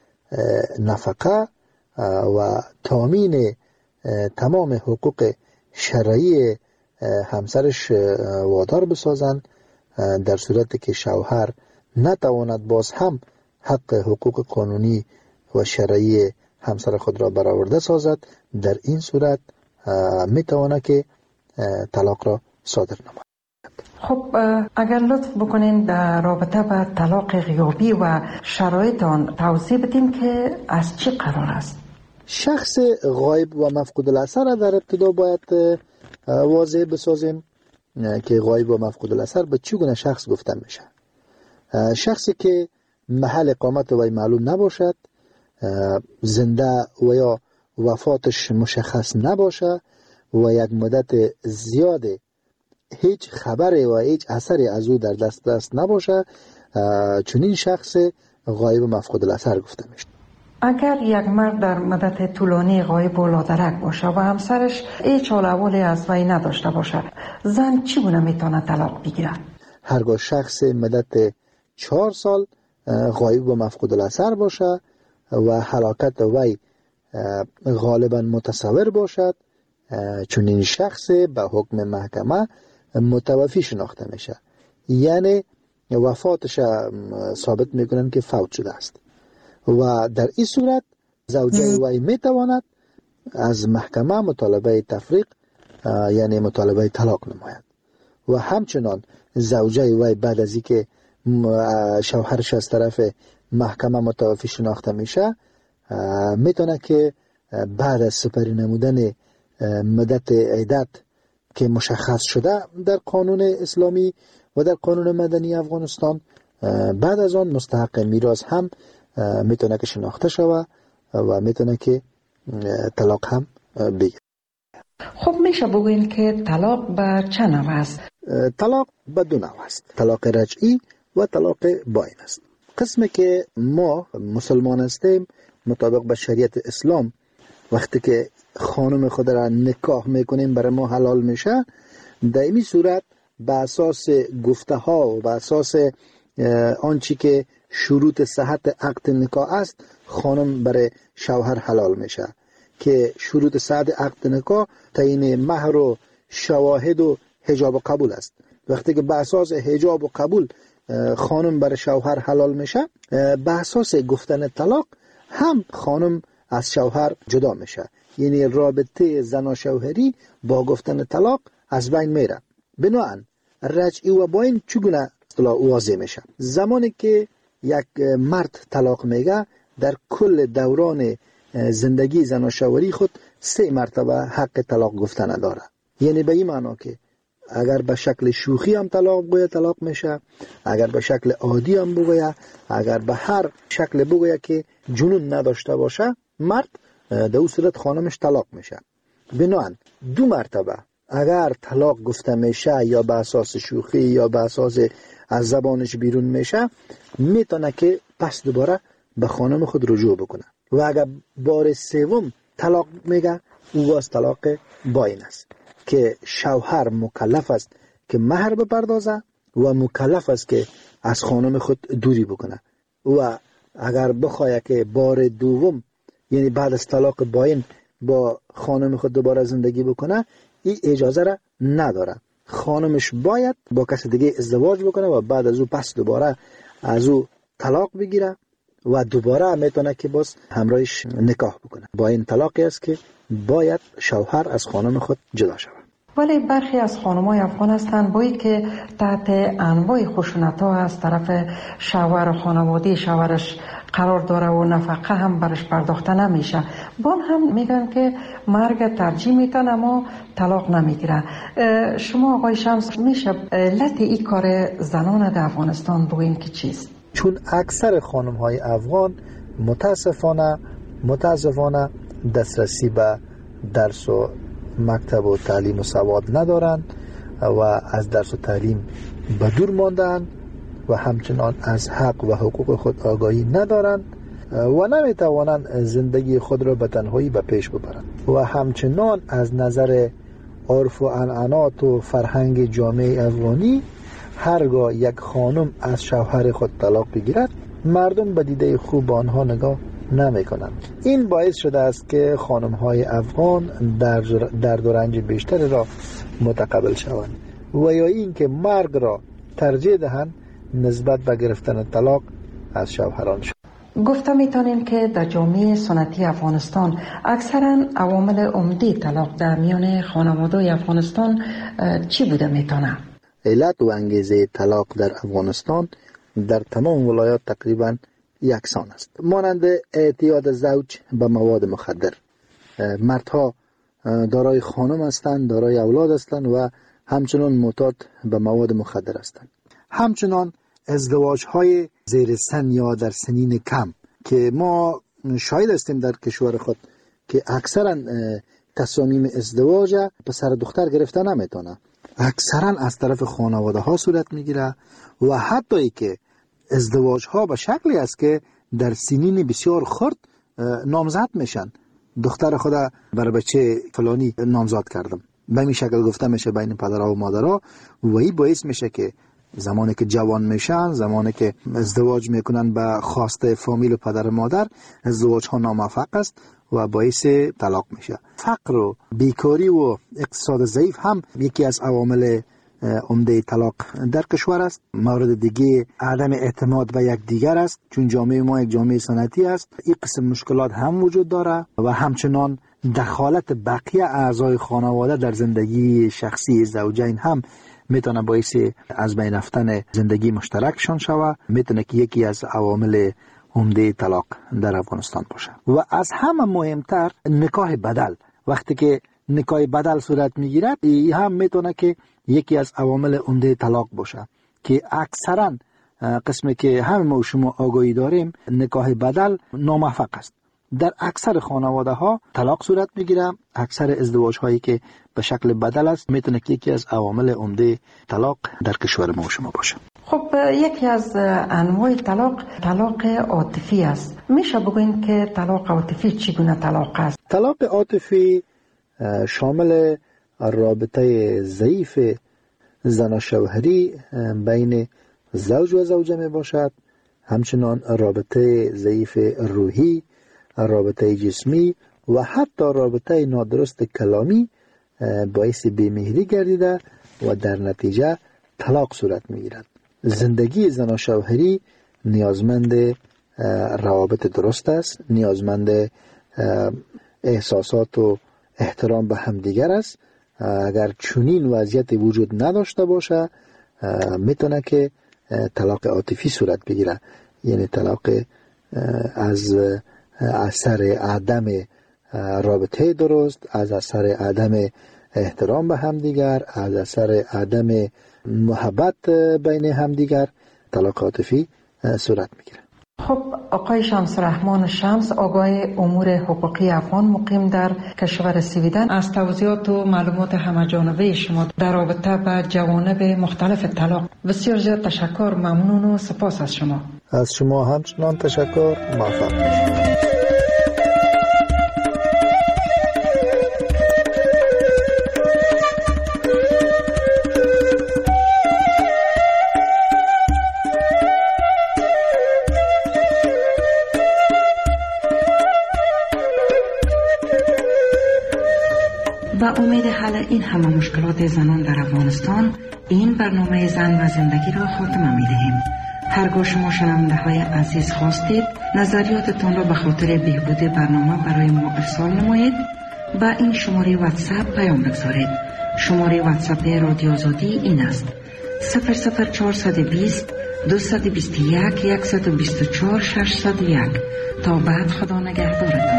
نفقه و تامین تمام حقوق شرعی همسرش وادار بسازند، در صورتی که شوهر نتواند باز هم حق حقوق قانونی و شرعی همسر خود را برآورده سازد. در این صورت میتواند که طلاق را صادر نماید. خب اگر لطف بکنین در رابطه با طلاق غیابی و شرایط آن توضیح بدین که از چی قرار است؟ شخص غایب و مفقود الاثر در ابتدا باید واضح بسازیم که غایب و مفقود الاثر به چگونه شخص گفته میشه. شخصی که محل اقامت وی معلوم نباشد، زنده و یا وفاتش مشخص نباشه و یک مدت زیاد هیچ خبری و هیچ اثری از او در دست دست نباشه، چنین شخص غایب و مفقود الاثر گفته میشه. اگر یک مرد در مدت طولانی غایب و لادرک باشه و همسرش هیچ حال احوالی از وی نداشته باشه، زن چگونه میتونه طلاق بگیره؟ هرگاه شخص مدت چهار سال غایب و مفقود الاثر باشه و هلاکت وی غالبا متصور باشد، چون این شخص به حکم محکمه متوفی شناخته میشه، یعنی وفاتش ثابت میکنن که فوت شده است و در این صورت زوجه وی میتواند از محکمه مطالبه تفریق یعنی مطالبه طلاق نماید و همچنان زوجه وی بعد از اینکه شوهرش از طرف محکمه متوفی شناخته میشه میتونه که بعد از سپری نمودن مدت عدت که مشخص شده در قانون اسلامی و در قانون مدنی افغانستان، بعد از آن مستحق میراث هم میتونه که شناخته شود و میتونه که طلاق هم بگیره. خب میشه بگوین که طلاق به چه نوع است؟ طلاق به دو نوع است، طلاق رجعی و طلاق باین است. قسمی که ما مسلمان هستیم مطابق به شریعت اسلام وقتی که خانم خود را نکاح میکنیم برای ما حلال میشه، در این صورت به اساس گفته ها و به اساس آنچه که شروط صحت عقد نکاح است خانم برای شوهر حلال میشه که شروط صحت عقد نکاح تعیین مهر و شواهد و حجاب و قبول است. وقتی که به اساس حجاب و قبول خانم برای شوهر حلال میشه، به اساس گفتن طلاق هم خانم از شوهر جدا میشه، یعنی رابطه زن و شوهری با گفتن طلاق از بین میره. بنابراین رجعی و باین چگونه واضح میشه؟ زمانی که یک مرد طلاق میگه در کل دوران زندگی زن و شوهری خود سه مرتبه حق طلاق گفتن داره، یعنی به این معنا که اگر به شکل شوخی هم طلاق بگوید طلاق میشه، اگر به شکل عادی هم بگوید، اگر به هر شکل بگوید که جنون نداشته باشه مرد، در اون صورت خانمش طلاق میشه. بنابراین دو مرتبه اگر طلاق گفته میشه یا به اساس شوخی یا به اساس از زبانش بیرون میشه، میتونه که پس دوباره به خانم خود رجوع بکنه و اگر بار سوم طلاق میگه او واس طلاق باین است که شوهر مکلف است که مهر بپردازه و مکلف است که از خانم خود دوری بکنه و اگر بخواد که بار دوم یعنی بعد از طلاق باین با خانم خود دوباره زندگی بکنه، این اجازه را نداره. خانمش باید با کسی دیگه ازدواج بکنه و بعد از او پس دوباره از او طلاق بگیره و دوباره میتونه که باز همراهش نکاح بکنه. با این طلاقی است که باید شوهر از خانم خود جدا شود. ولی برخی از خانم‌های افغان هستند بایی که تحت انواع خشونت‌ها از طرف شوهر و خانواده شوهرش قرار داره و نفقه هم برش پرداخته نمیشه، بان هم میگن که مرگ ترجیح میتن اما طلاق نمیگیره. شما آقای شمس میشه علت این کار زنان در افغانستان بگوین که چیست؟ چون اکثر خانم‌های افغان متاسفانه متاسفانه دسترسی به درس و مکتب و تعلیم و سواد ندارند و از درس و تعلیم به دور ماندند و همچنان از حق و حقوق خود آگاهی ندارند و نمیتوانند زندگی خود را به تنهایی به پیش ببرند و همچنان از نظر عرف و عنعنات و فرهنگ جامعه افغانی هرگاه یک خانم از شوهر خود طلاق بگیرد مردم به دیده خوب آنها نگاه نمی کنند. این باعث شده است که خانم های افغان در درد و رنج بیشتر را متقبل شوند و یا این که مرگ را ترجیح دهند نسبت به گرفتن طلاق از شوهران شد. گفته میتونیم که در جامعه سنتی افغانستان اکثرا عوامل عمده طلاق در میان خانواده افغانستان چی بوده میتونه؟ علت و انگیزه طلاق در افغانستان در تمام ولایات تقریبا یکسان است، مانند اعتیاد زوج به مواد مخدر. مردها دارای خانم هستند، دارای اولاد هستند و همچنان معتاد به مواد مخدر هستند. همچنان ازدواج های زیر سن یا در سنین کم که ما شاهد هستیم در کشور خود که اکثرا تصامیم ازدواج پسر دختر گرفته نمیتونه، اکثرا از طرف خانواده ها صورت میگیره و حتی ای که ازدواج ها به شکلی است که در سنین بسیار خرد نامزد میشن، دختر خدا بر بچه فلانی نامزد کردم، به این شکل گفته میشه بین پدرها و مادرها و این باعث میشه که زمانی که جوان میشن، زمانی که ازدواج میکنن به خواسته فامیل و پدر و مادر، ازدواج ها ناموفق است و باعث طلاق میشه. فقر و بیکاری و اقتصاد ضعیف هم یکی از عوامل عمده طلاق در کشور است. مورد دیگه عدم اعتماد به یک دیگر است، چون جامعه ما یک جامعه سنتی است. این قسم مشکلات هم وجود داره و همچنان دخالت بقیه اعضای خانواده در زندگی شخصی زوجین هم میتونه باعث از بین رفتن زندگی مشترکشان شود. میتونه که یکی از عوامل عمده طلاق در افغانستان باشه. و از همه مهمتر نکاح بدل، وقتی که نکاح بدل صورت میگیرد، این هم میتونه که یکی از عوامل عمده طلاق باشه که اکثرا قسمی که همه ما و شما آگاهی داریم نکاح بدل ناموفق است. در اکثر خانواده ها طلاق صورت میگیره. اکثر ازدواج هایی که به شکل بدل است میتونه که یکی از عوامل عمده طلاق در کشور ما و شما باشه. خب یکی از انواع طلاق طلاق عاطفی است. میشه بگوین که طلاق عاطفی چگونه طلاق است؟ طلاق عاطفی شامل رابطه ضعیف زن شوهری بین زوج و زوجه می باشد، همچنان رابطه ضعیف روحی، رابطه جسمی و حتی رابطه نادرست کلامی باعث بیمهری گردیده و در نتیجه طلاق صورت می گیرد. زندگی زن و شوهری نیازمند روابط درست است، نیازمند احساسات و احترام به همدیگر است. اگر چنین وضعیت وجود نداشته باشه میتونه که طلاق عاطفی صورت بگیره، یعنی طلاق از اثر عدم رابطه درست، از اثر عدم احترام به همدیگر، از اثر عدم محبت بین همدیگر طلاق عاطفی صورت میگیره. خب آقای شمس رحمان شمس، آقای امور حقوقی افغان مقیم در کشور سویدن، از توضیحات و معلومات همه جانبه شما در رابطه با جوانب مختلف طلاق بسیار زیاد تشکر، ممنون و سپاس از شما. از شما همچنان تشکر، موفق باشید. با امید حل این همه مشکلات زنان در افغانستان، این برنامه زن و زندگی را خاتمه می دهیم. هرگاه شما شنونده های عزیز خواستید نظریاتتان را به خاطر بهبود برنامه برای ما ارسال نمایید، با این شماره واتساپ پیام بگذارید. شماره واتساپ رادیو آزادی این است: صفر صفر چهارصد و بیست دویست و بیست و یک صد و بیست و چهار ششصد و یک. تا بعد، خدا نگهدارتان.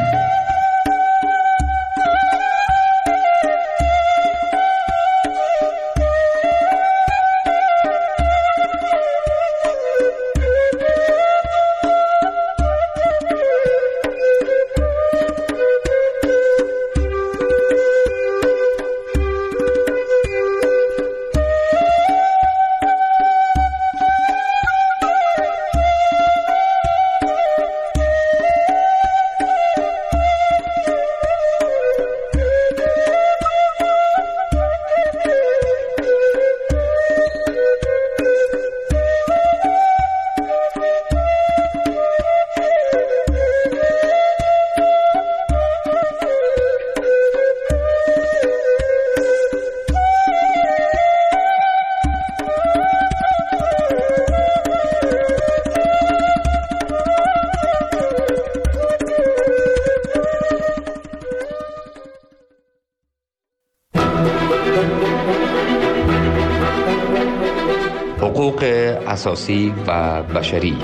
حقوق اساسی و بشری.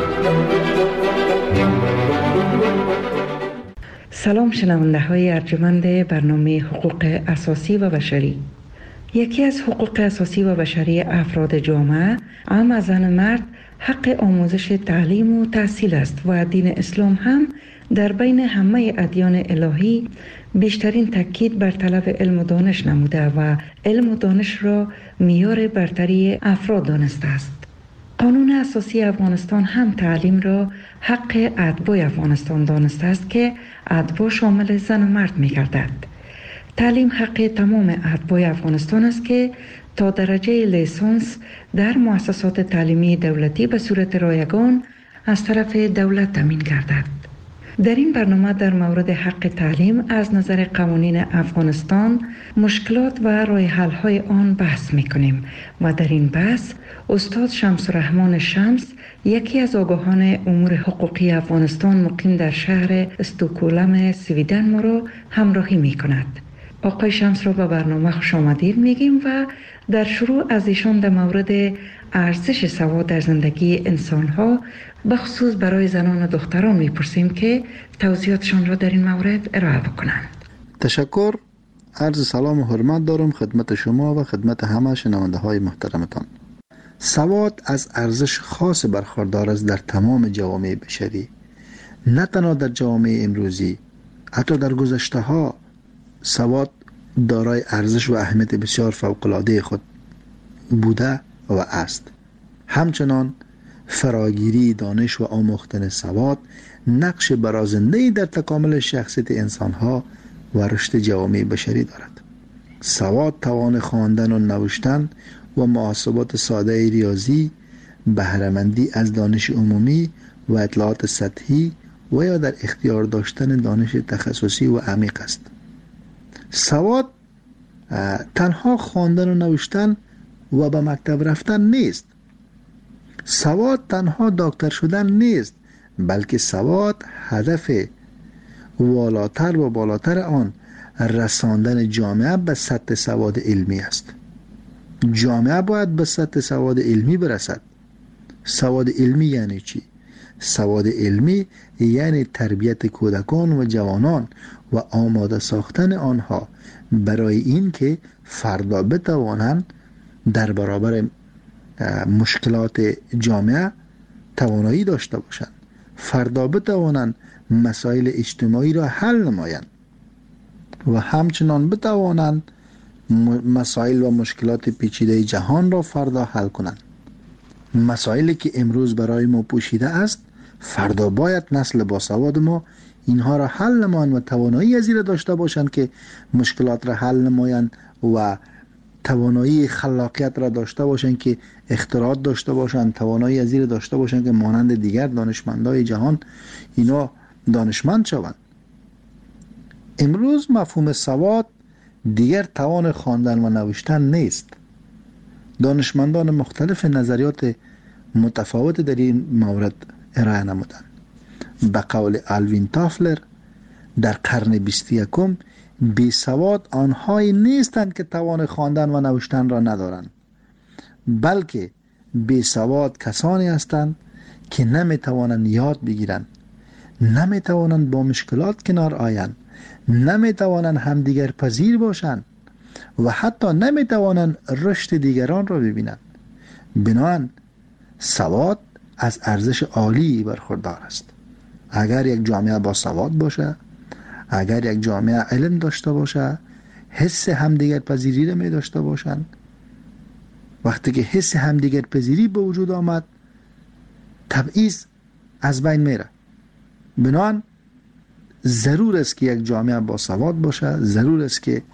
سلام شنونده های ارجمند برنامه حقوق اساسی و بشری. یکی از حقوق اساسی و بشری افراد جامعه، اما زن مرد، حق آموزش تعلیم و تحصیل است و دین اسلام هم در بین همه ادیان الهی بیشترین تاکید بر طلب علم و دانش نموده و علم و دانش را معیار برتری افراد دانسته است. قانون اساسی افغانستان هم تعلیم را حق اتباع افغانستان دانسته است که اتباع شامل زن و مرد می گردد. تعلیم حق تمام اتباع افغانستان است که تا درجه لیسانس در مؤسسات تعلیمی دولتی به صورت رایگان از طرف دولت تامین گردد. در این برنامه در مورد حق تعلیم از نظر قوانین افغانستان مشکلات و راه حل های آن بحث می کنیم و در این بحث استاد شمس الرحمن شمس، یکی از آگاهان امور حقوقی افغانستان مقیم در شهر استکهلم سویدن، ما را همراهی می کند. آقای شمس را به برنامه خوش آمدید میگیم و در شروع از ایشان در مورد ارزش سواد در زندگی انسان‌ها به خصوص برای زنان و دختران میپرسیم که توضیحاتشان را در این مورد ارائه بکنند. تشکر. عرض سلام و حرمت دارم خدمت شما و خدمت همه شنونده های محترمتان. سواد از ارزش خاص برخوردار است در تمام جوامع بشری، نه تنها در جوامع امروزی، حتی در گذشته ها سواد دارای ارزش و اهمیت بسیار فوق‌العاده خود بوده و است. همچنان فراگیری دانش و آموختن سواد نقش برازنده‌ای در تکامل شخصیت انسان‌ها و رشد جوامع بشری دارد. سواد توان خواندن و نوشتن و محاسبات ساده ریاضی، بهره‌مندی از دانش عمومی و اطلاعات سطحی و یا در اختیار داشتن دانش تخصصی و عمیق است. سواد تنها خواندن و نوشتن و به مکتب رفتن نیست. سواد تنها دکتر شدن نیست، بلکه سواد هدف والاتر و بالاتر آن رساندن جامعه به سطح سواد علمی است. جامعه باید به سطح سواد علمی برسد. سواد علمی یعنی چی؟ سواد علمی یعنی تربیت کودکان و جوانان و آماده ساختن آنها برای این که فردا بتوانند در برابر مشکلات جامعه توانایی داشته باشند، فردا بتوانند مسائل اجتماعی را حل نمایند و همچنان بتوانند مسائل و مشکلات پیچیده جهان را فردا حل کنند. مسائلی که امروز برای ما پوشیده است، فردا باید نسل باسواد ما اینها را حل نمایند و توانایی از این داشته باشند که مشکلات را حل نمایند و توانایی خلاقیت را داشته باشند که اختراعات داشته باشند، توانایی از این داشته باشند که مانند دیگر دانشمندای جهان اینا دانشمند شوند. امروز مفهوم سواد دیگر توان خواندن و نوشتن نیست. دانشمندان مختلف نظریات متفاوت در این مورد ارائه نمودند. به قول آلوین تافلر، در قرن بیست و یکم بی سواد آنهایی نیستند که توان خواندن و نوشتن را ندارند، بلکه بی سواد کسانی هستند که نمی توانند یاد بگیرند، نمی توانند با مشکلات کنار آیند، نمی توانند همدیگر پذیر باشند و حتی نمی توانند رشد دیگران را ببینند. بنابراین سواد از ارزش عالی برخوردار است. اگر یک جامعه با سواد باشه، اگر یک جامعه علم داشته باشه، حس همدیگر پذیری را می داشته باشند، وقتی که حس همدیگر پذیری به وجود آمد، تبعیض از بین میره. بنابراین ضرور است که یک جامعه با سواد باشه، ضرور است که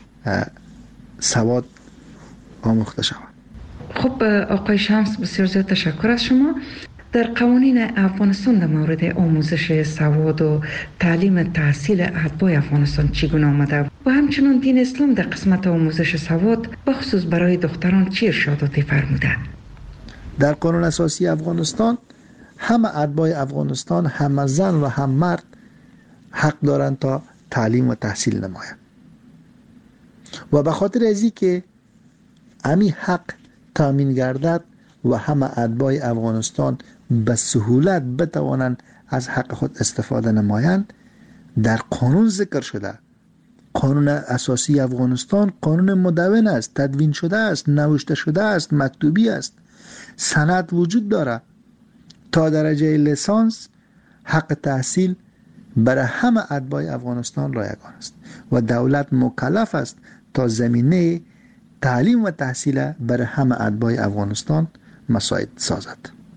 سواد آموخته شود. خب آقای شمس، بسیار زیاد تشکر از شما. در قوانین افغانستان در مورد آموزش سواد و تعلیم تحصیل اتباع افغانستان چگونه آمده و همچنان دین اسلام در قسمت آموزش سواد بخصوص برای دختران چه ارشاداتی فرموده؟ در قانون اساسی افغانستان همه اتباع افغانستان، هم زن و هم مرد حق دارند تا تعلیم و تحصیل نمایند و به خاطر ازی که امی حق تامین گردد و همه اتباع افغانستان به سهولت بتوانند از حق خود استفاده نمایند، در قانون ذکر شده. قانون اساسی افغانستان قانون مدون است، تدوین شده است، نوشته شده است، مکتوبی است، سند وجود داره. تا درجه لیسانس حق تحصیل برای همه اتباع افغانستان رایگان است و دولت مکلف است تا زمینه تعلیم و تحصیل برای همه اتباع افغانستان مساعد سازد.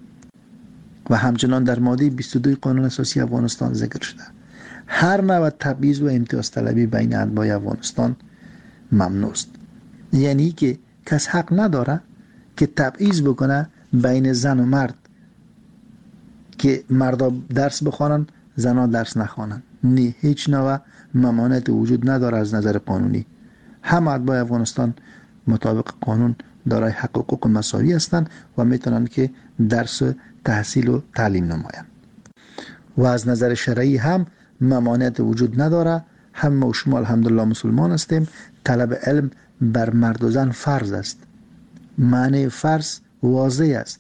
و همچنان در ماده بیست و دو قانون اساسی افغانستان ذکر شده هر نوع تبعیض و امتیاز طلبی بین اتباع افغانستان ممنوع است. یعنی که کس حق نداره که تبعیض بکنه بین زن و مرد، که مردا درس بخوانن زنها درس نخوانن. نه، هیچ نوع ممانعت وجود نداره از نظر قانونی. همه اتباع افغانستان مطابق قانون دارای حق و حقوق مساوی هستند و میتونن که درس تحصیل و تعلیم نمایند. و از نظر شرعی هم ممانعت وجود نداره. هم و شما الحمدلله مسلمان هستیم. طلب علم بر مرد و زن فرض است. معنی فرض واضح است.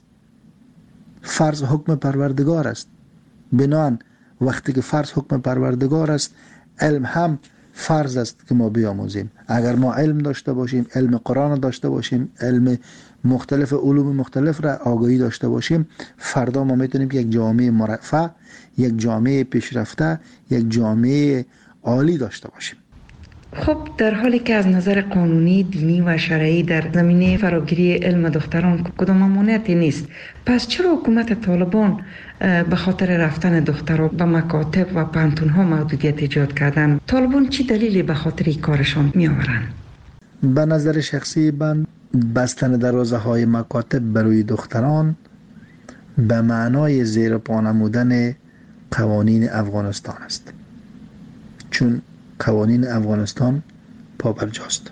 فرض حکم پروردگار است. بنابراین وقتی که فرض حکم پروردگار است، علم هم فرض است که ما بیاموزیم. اگر ما علم داشته باشیم، علم قرآن داشته باشیم، علم مختلف علوم مختلف را آگاهی داشته باشیم، فردا ما میتونیم یک جامعه مرفه، یک جامعه پیشرفته، یک جامعه عالی داشته باشیم. خب در حالی که از نظر قانونی، دینی و شرعی در زمینه فراگیری علم دختران کدام ممانعتی نیست، پس چرا حکومت طالبان به خاطر رفتن دختران به مکاتب و پانتون‌ها محدودیت ایجاد کردن؟ طالبان چی دلیلی به خاطر این کارشان می آورن؟ به نظر شخصی من بستن دروازه های مکاتب برای دختران به معنای زیر پا نمودن قوانین افغانستان است، چون قوانین افغانستان پابرجاست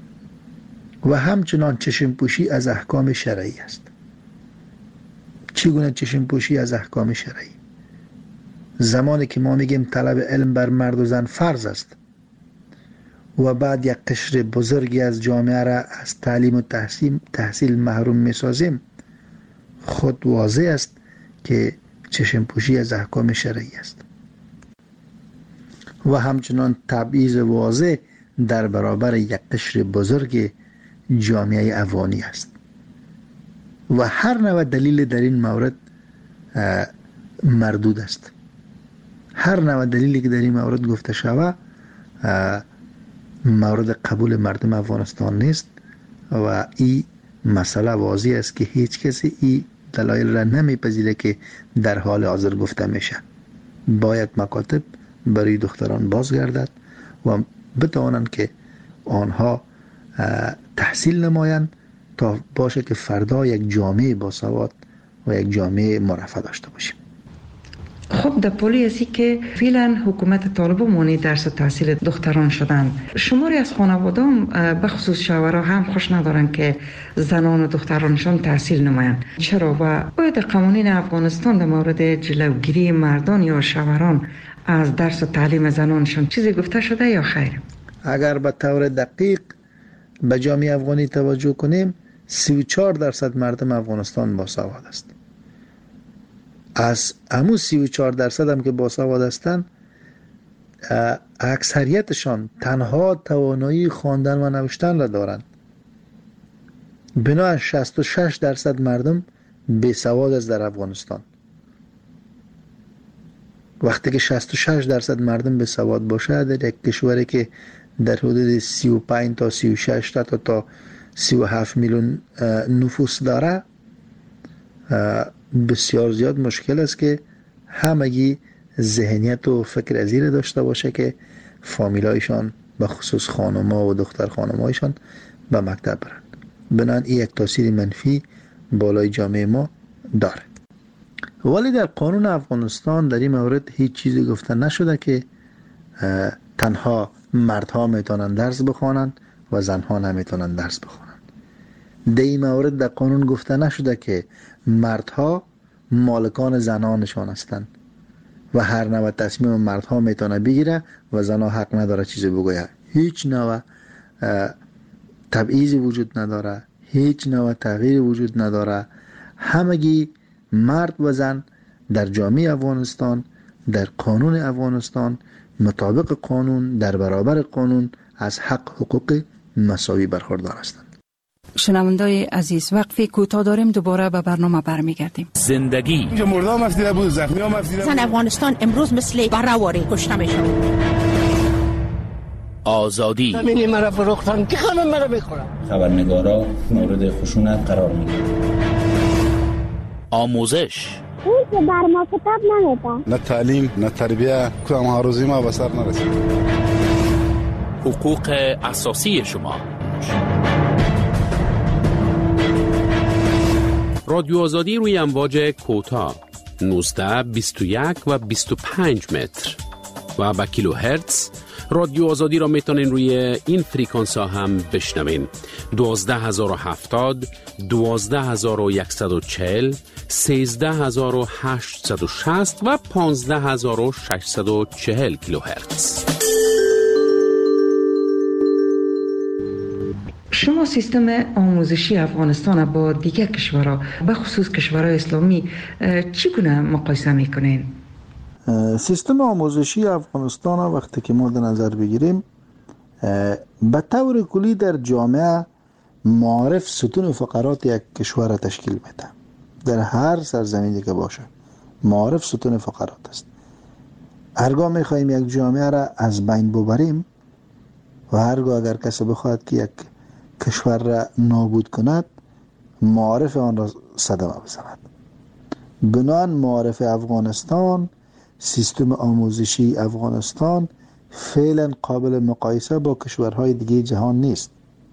و همچنان چشم پوشی از احکام شرعی است. چگونه چشم پوشی از احکام شرعی؟ زمانی که ما میگیم طلب علم بر مرد و زن فرض است و بعد یک قشر بزرگی از جامعه را از تعلیم و تحصیل, تحصیل محروم میسازیم، خود واضح است که چشم پوشی از احکام شرعی است. و همچنان تبعیض واضح در برابر یک قشر بزرگ جامعه افغانی است. و هر نوع دلیل در این مورد مردود است. هر نوع دلیلی که در این مورد گفته شود مورد قبول مردم افغانستان نیست و این مسئله واضح است که هیچ کسی این دلایل را نمیپذیره که در حال حاضر گفته میشه. باید مکاتب برای دختران بازگردد و بتوانند که آنها تحصیل نمایند تا باشه که فردا یک جامعه باسواد و یک جامعه مرفه داشته باشیم. خب در پولی ازی که فعلا حکومت طالبان مانع درس و تحصیل دختران شدن، شماری از خانوادان به خصوص شوهرها هم خوش ندارن که زنان و دخترانشان تحصیل نمایند. چرا؟ و باید قوانین افغانستان در مورد جلوگیری مردان یا شوهران از درس و تعلیم زنانشان چیزی گفته شده یا خیر؟ اگر به طور دقیق به جامعه افغانی توجه کنیم، سی و چهار درصد مردم افغانستان باسواد است. از همون سی و چهار درصد هم که باسواد هستند، اکثریتشان تنها توانایی خواندن و نوشتن را دارند. بنابراین شصت و شش درصد مردم بیسواد است در افغانستان. وقتی که شصت و شش درصد مردم بیسواد باشه در یک کشوری که در حدود سی و پنج تا سی و شش تا تا سی و هفت میلیون نفوس داره، بسیار زیاد مشکل است که همگی ذهنیت و فکر ازیر داشته باشه که فامیلایشان به خصوص خانم‌ها و دختر خانم‌هایشان به مکتب برند. بنابراین این یک تاثیر منفی بالای جامعه ما داره. ولی در قانون افغانستان در این مورد هیچ چیزی گفته نشده که تنها مردها میتونن درس بخوانند و زنها نمیتونن درس بخوانند. در این مورد در قانون گفته نشده که مردها مالکان زنانشان هستند و هر نوع تصمیم مردها میتونه بگیره و زنها حق نداره چیزی بگوید. هیچ نوع تبعیضی وجود نداره، هیچ نوع تغییری وجود نداره. همگی مرد و زن در جامعه افغانستان، در قانون افغانستان، مطابق قانون، در برابر قانون از حق حقوق مساوی برخوردار هستند. شنوندای عزیز، وقفی کوتاه داریم، دوباره به برنامه برمیگردیم. زندگی اینجا مردم افزیده بود، زخمی هم افزیده بود. زن افغانستان امروز مثل برهواری کشته میشن. آزادی همینی مرا فروختن که خانم مرا بخورم. خبرنگارا مورد خشونت قرار میگیرند. آموزش. این که بر ما کتاب نمیده. نه تعلیم، نه تربیه، کدام هروزی ما به سر نرسید. حقوق اساسی شما. رادیو آزادی روی امواج کوتاه نوزده، بیست و یک و بیست و پنج متر و با کیلو هرتز. رادیو آزادی را میتونین روی این فریکانس ها هم بشنوین: دوازده هزار و هفتاد، دوازده هزار و صد و چهل، سیزده هزار و هشتصد و شصت و پانزده هزار و ششصد و چهل کیلو هرتز. شما سیستم آموزشی افغانستان با دیگر کشورها به خصوص کشورهای اسلامی چگونه مقایسه میکنین؟ سیستم آموزشی افغانستان وقتی که ما در نظر بگیریم، به طور کلی در جامعه معارف ستون فقرات یک کشور را تشکیل میده. در هر سرزمینی که باشه معارف ستون فقرات است. هرگاه میخواهیم یک جامعه را از بین ببریم و هرگاه اگر کسی بخواهد که یک کشور را نابود کند، معارف آن را صدمه بزند. بنابراین معارف افغانستان، سیستم آموزشی افغانستان فعلا قابل مقایسه با کشورهای دیگه جهان نیست.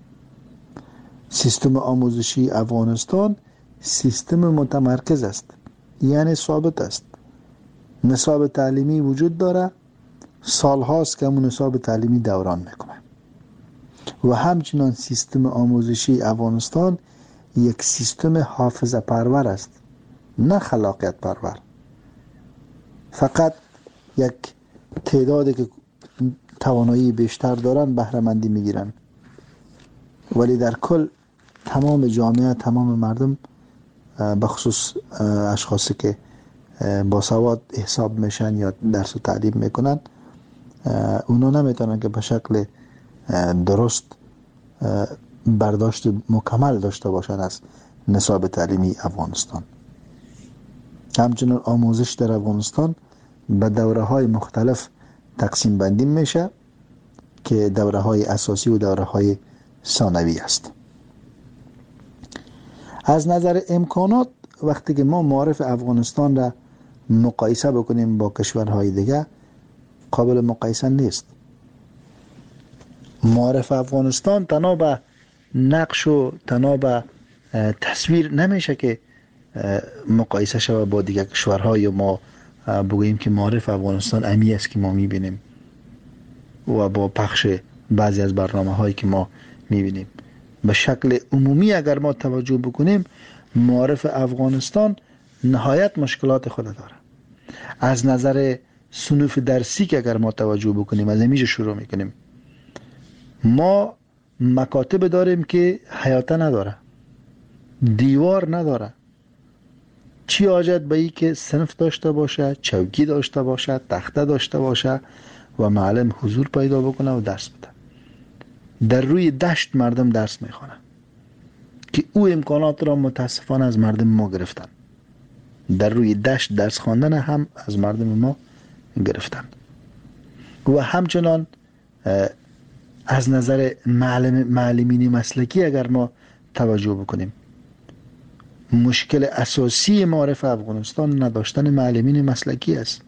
سیستم آموزشی افغانستان سیستم متمرکز است، یعنی ثابت است. نصاب تعلیمی وجود داره، سالهاست که همون نصاب تعلیمی دوران میکنه. و همچنان سیستم آموزشی افغانستان یک سیستم حافظه پرور است، نه خلاقیت پرور. فقط یک تعدادی که توانایی بیشتر دارن بهره مندی میگیرن، ولی در کل تمام جامعه، تمام مردم، بخصوص اشخاصی که با سواد حساب میشن یا درس و تعلیم میکنن، اونا نمیتونن که به شکل درست برداشت مکمل داشته باشن از نصاب تعلیمی افغانستان. همچنین آموزش در افغانستان به دوره های مختلف تقسیم بندی میشه که دوره های اساسی و دوره های ثانوی است. از نظر امکانات وقتی که ما معارف افغانستان را مقایسه بکنیم با کشورهای دیگه، قابل مقایسه نیست. معارف افغانستان تنها به نقش و تنها به تصویر نمیشه که مقایسه شود با دیگر کشورها، یا ما بگوییم که معارف افغانستان امی است که ما میبینیم و با پخش بعضی از برنامه هایی که ما میبینیم. به شکل عمومی اگر ما توجه بکنیم، معارف افغانستان نهایت مشکلات خود داره. از نظر صنوف درسی که اگر ما توجه بکنیم، از اینجا شروع میکنیم. ما مکاتب داریم که حیاته نداره، دیوار نداره. چی حاجت به این که صنف داشته باشه، چوکی داشته باشه، تخته داشته باشه و معلم حضور پیدا بکنه و درس بده. در روی دشت مردم درس میخوانن که او امکانات را متاسفانه از مردم ما گرفتن. در روی دشت درس خواندن هم از مردم ما گرفتن. و همچنان از نظر معلم معلمین مسلکی اگر ما توجه بکنیم، مشکل اساسی معارف افغانستان نداشتن معلمین مسلکی است.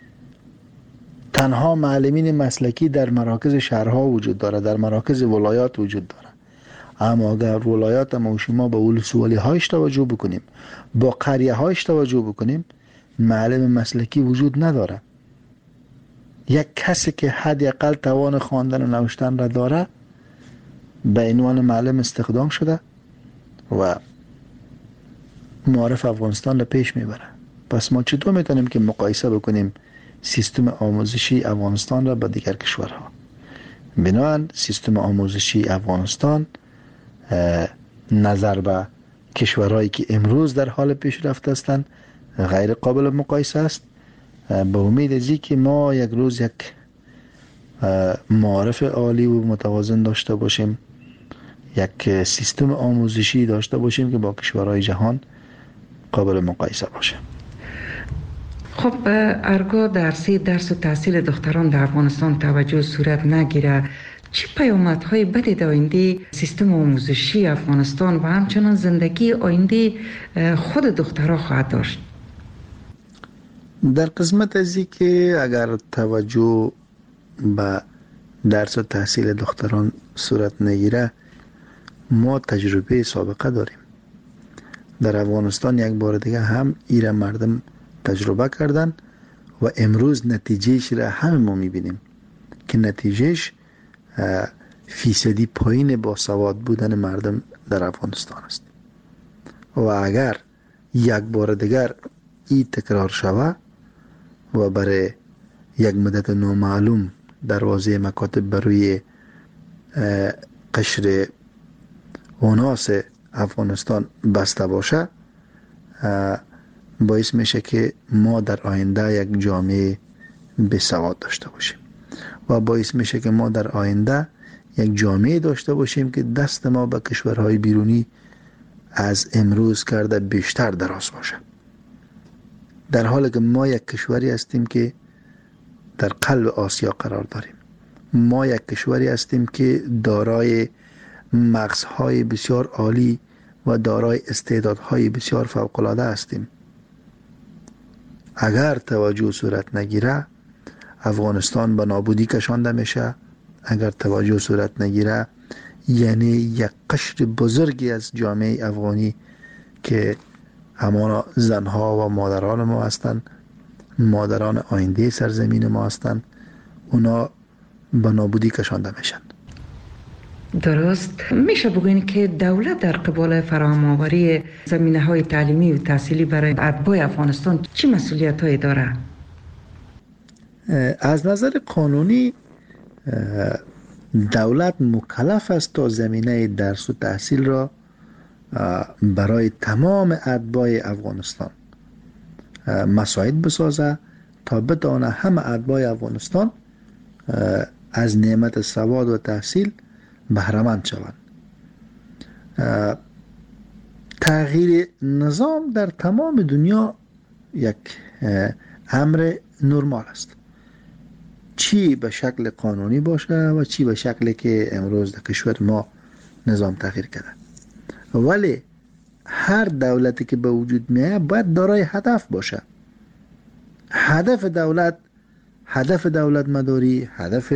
تنها معلمین مسلکی در مراکز شهرها وجود داره، در مراکز ولایات وجود داره. اما اگر ولایات ما و شما به ولسوالی هایش توجه بکنیم، با قریه هایش توجه بکنیم، معلم مسلکی وجود نداره. یک کسی که حداقل توان خواندن و نوشتن را داره به عنوان معلم استخدام شده و معارف افغانستان را پیش میبره. پس ما چطور میتونیم که مقایسه بکنیم سیستم آموزشی افغانستان را با دیگر کشورها؟ بنابراین سیستم آموزشی افغانستان نظر به کشورهایی که امروز در حال پیشرفت هستند غیر قابل مقایسه است. به امید ازی که ما یک روز یک معارف عالی و متوازن داشته باشیم، یک سیستم آموزشی داشته باشیم که با کشورهای جهان قابل مقایسه باشه. خب ارگاه درسی درس و تحصیل دختران در افغانستان توجه صورت نگیره، چه پیامدهای بدی در آینده سیستم آموزشی افغانستان و همچنان زندگی آینده خود دخترها خواهد داشت؟ در قسمت از این که اگر توجه به درس و تحصیل دختران صورت نگیره، ما تجربه سابقه داریم. در افغانستان یک بار دیگه هم ایره مردم تجربه کردن و امروز نتیجهش را همه ما میبینیم که نتیجهش فیصدی پایین با سواد بودن مردم در افغانستان است. و اگر یک بار دیگر این تکرار شود و برای یک مدت نامعلوم دروازه مکاتب بروی قشر اوناس افغانستان بسته باشه، باعث میشه که ما در آینده یک جامعه بسواد داشته باشیم و باعث میشه که ما در آینده یک جامعه داشته باشیم که دست ما به کشورهای بیرونی از امروز کرده بیشتر دراز باشه، در حالی که ما یک کشوری هستیم که در قلب آسیا قرار داریم. ما یک کشوری هستیم که دارای مغزهای بسیار عالی و دارای استعدادهای بسیار فوق‌العاده هستیم. اگر توجه صورت نگیره، افغانستان به نابودی کشانده میشه. اگر توجه صورت نگیره، یعنی یک قشر بزرگی از جامعه افغانی که همانا زنها و مادران ما هستند، مادران آینده سرزمین ما هستند، اونا به نابودی کشانده میشن. درست. میشه بگوین که دولت در قبال فراهم آوری زمینه های تعلیمی و تحصیلی برای اتباع افغانستان چه مسئولیت هایی داره؟ از نظر قانونی دولت مکلف است تا زمینه درس و تحصیل را برای تمام اتباع افغانستان مساعد بسازه تا بتوانه همه اتباع افغانستان از نعمت سواد و تحصیل بهره‌مند شوند. تغییر نظام در تمام دنیا یک امر نرمال است، چی به شکل قانونی باشه و چی به شکلی که امروز در کشور ما نظام تغییر کرده. ولی هر دولتی که به وجود میاد باید دارای هدف باشه. هدف دولت هدف دولت مداری، هدف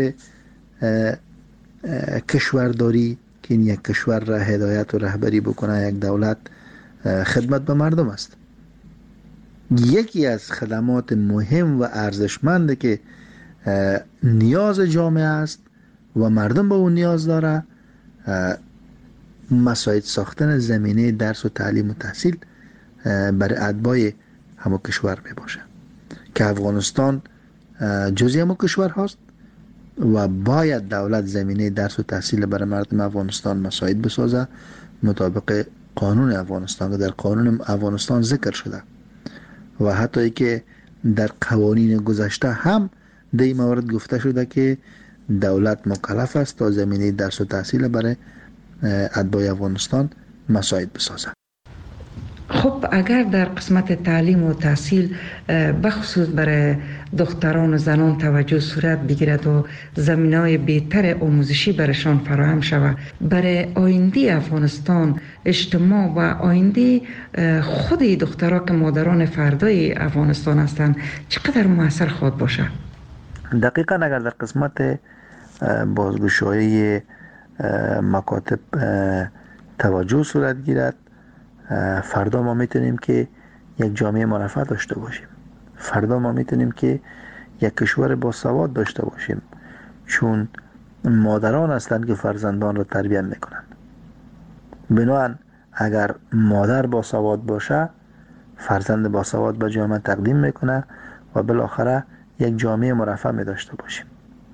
کشورداری که این یک کشور را هدایت و رهبری بکنه، یک دولت خدمت به مردم است. یکی از خدمات مهم و ارزشمند که نیاز جامعه است و مردم به اون نیاز داره، مساعد ساختن زمینه درس و تعلیم و تحصیل برای اتباع همه کشور می باشه که افغانستان جزئی همه کشور هست و باید دولت زمینه درس و تحصیل برای مردم افغانستان مساعد بسازه مطابق قانون افغانستان که در قانون افغانستان ذکر شده و حتی ای که در قوانین گذشته هم در این مورد گفته شده که دولت مکلف است تا زمینه درس و تحصیل برای اتباع افغانستان مساعد بسازه. خب اگر در قسمت تعلیم و تحصیل بخصوص برای دختران و زنان توجه صورت بگیرد و زمینه‌های بهتر آموزشی برایشان فراهم شود، برای آینده افغانستان، اجتماع و آینده خود دخترها که مادران فردای افغانستان هستند چقدر مؤثر خواهد باشه؟ دقیقاً اگر در قسمت بازگشایی مکاتب توجه صورت گیرد، فردا ما میتونیم که یک جامعه مرفه داشته باشیم. فردا ما میتونیم که یک کشور با سواد داشته باشیم، چون مادران هستند که فرزندان را تربیت میکنند. بنابراین اگر مادر با سواد باشه، فرزند با سواد به جامعه تقدیم میکنه و بالاخره یک جامعه مرفه می داشته باشیم.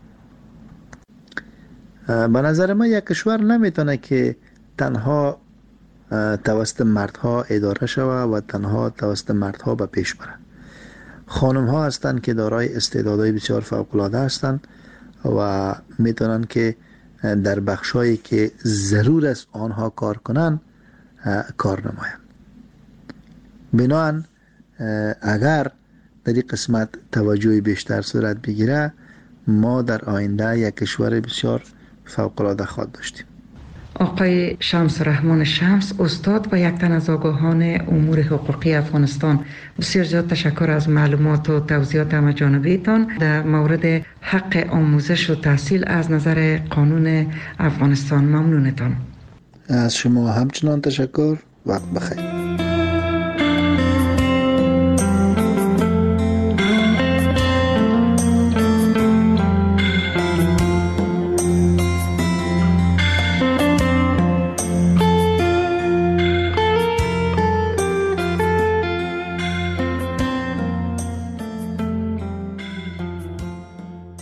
به نظر من یک کشور نمیتونه که تنها توسط مردها اداره شود و تنها توسط مردها به پیش بره. خانم ها هستند که دارای استعدادهای بسیار فوق العاده هستند و میتونن که در بخشایی که ضرور است آنها کار کنند کار نمایند. بنابراین اگر در این قسمت توجه بیشتر صورت بگیره، ما در آینده یک کشور بسیار فوق العاده خواهد داشتیم. آقای شمس رحمان شمس، استاد و یک تن از آگاهان امور حقوقی افغانستان، بسیار زیاد تشکر از معلومات و توضیحات همه‌جانبه‌تان در مورد حق آموزش و تحصیل از نظر قانون افغانستان. ممنونتان. از شما همچنان تشکر. وقت بخیر.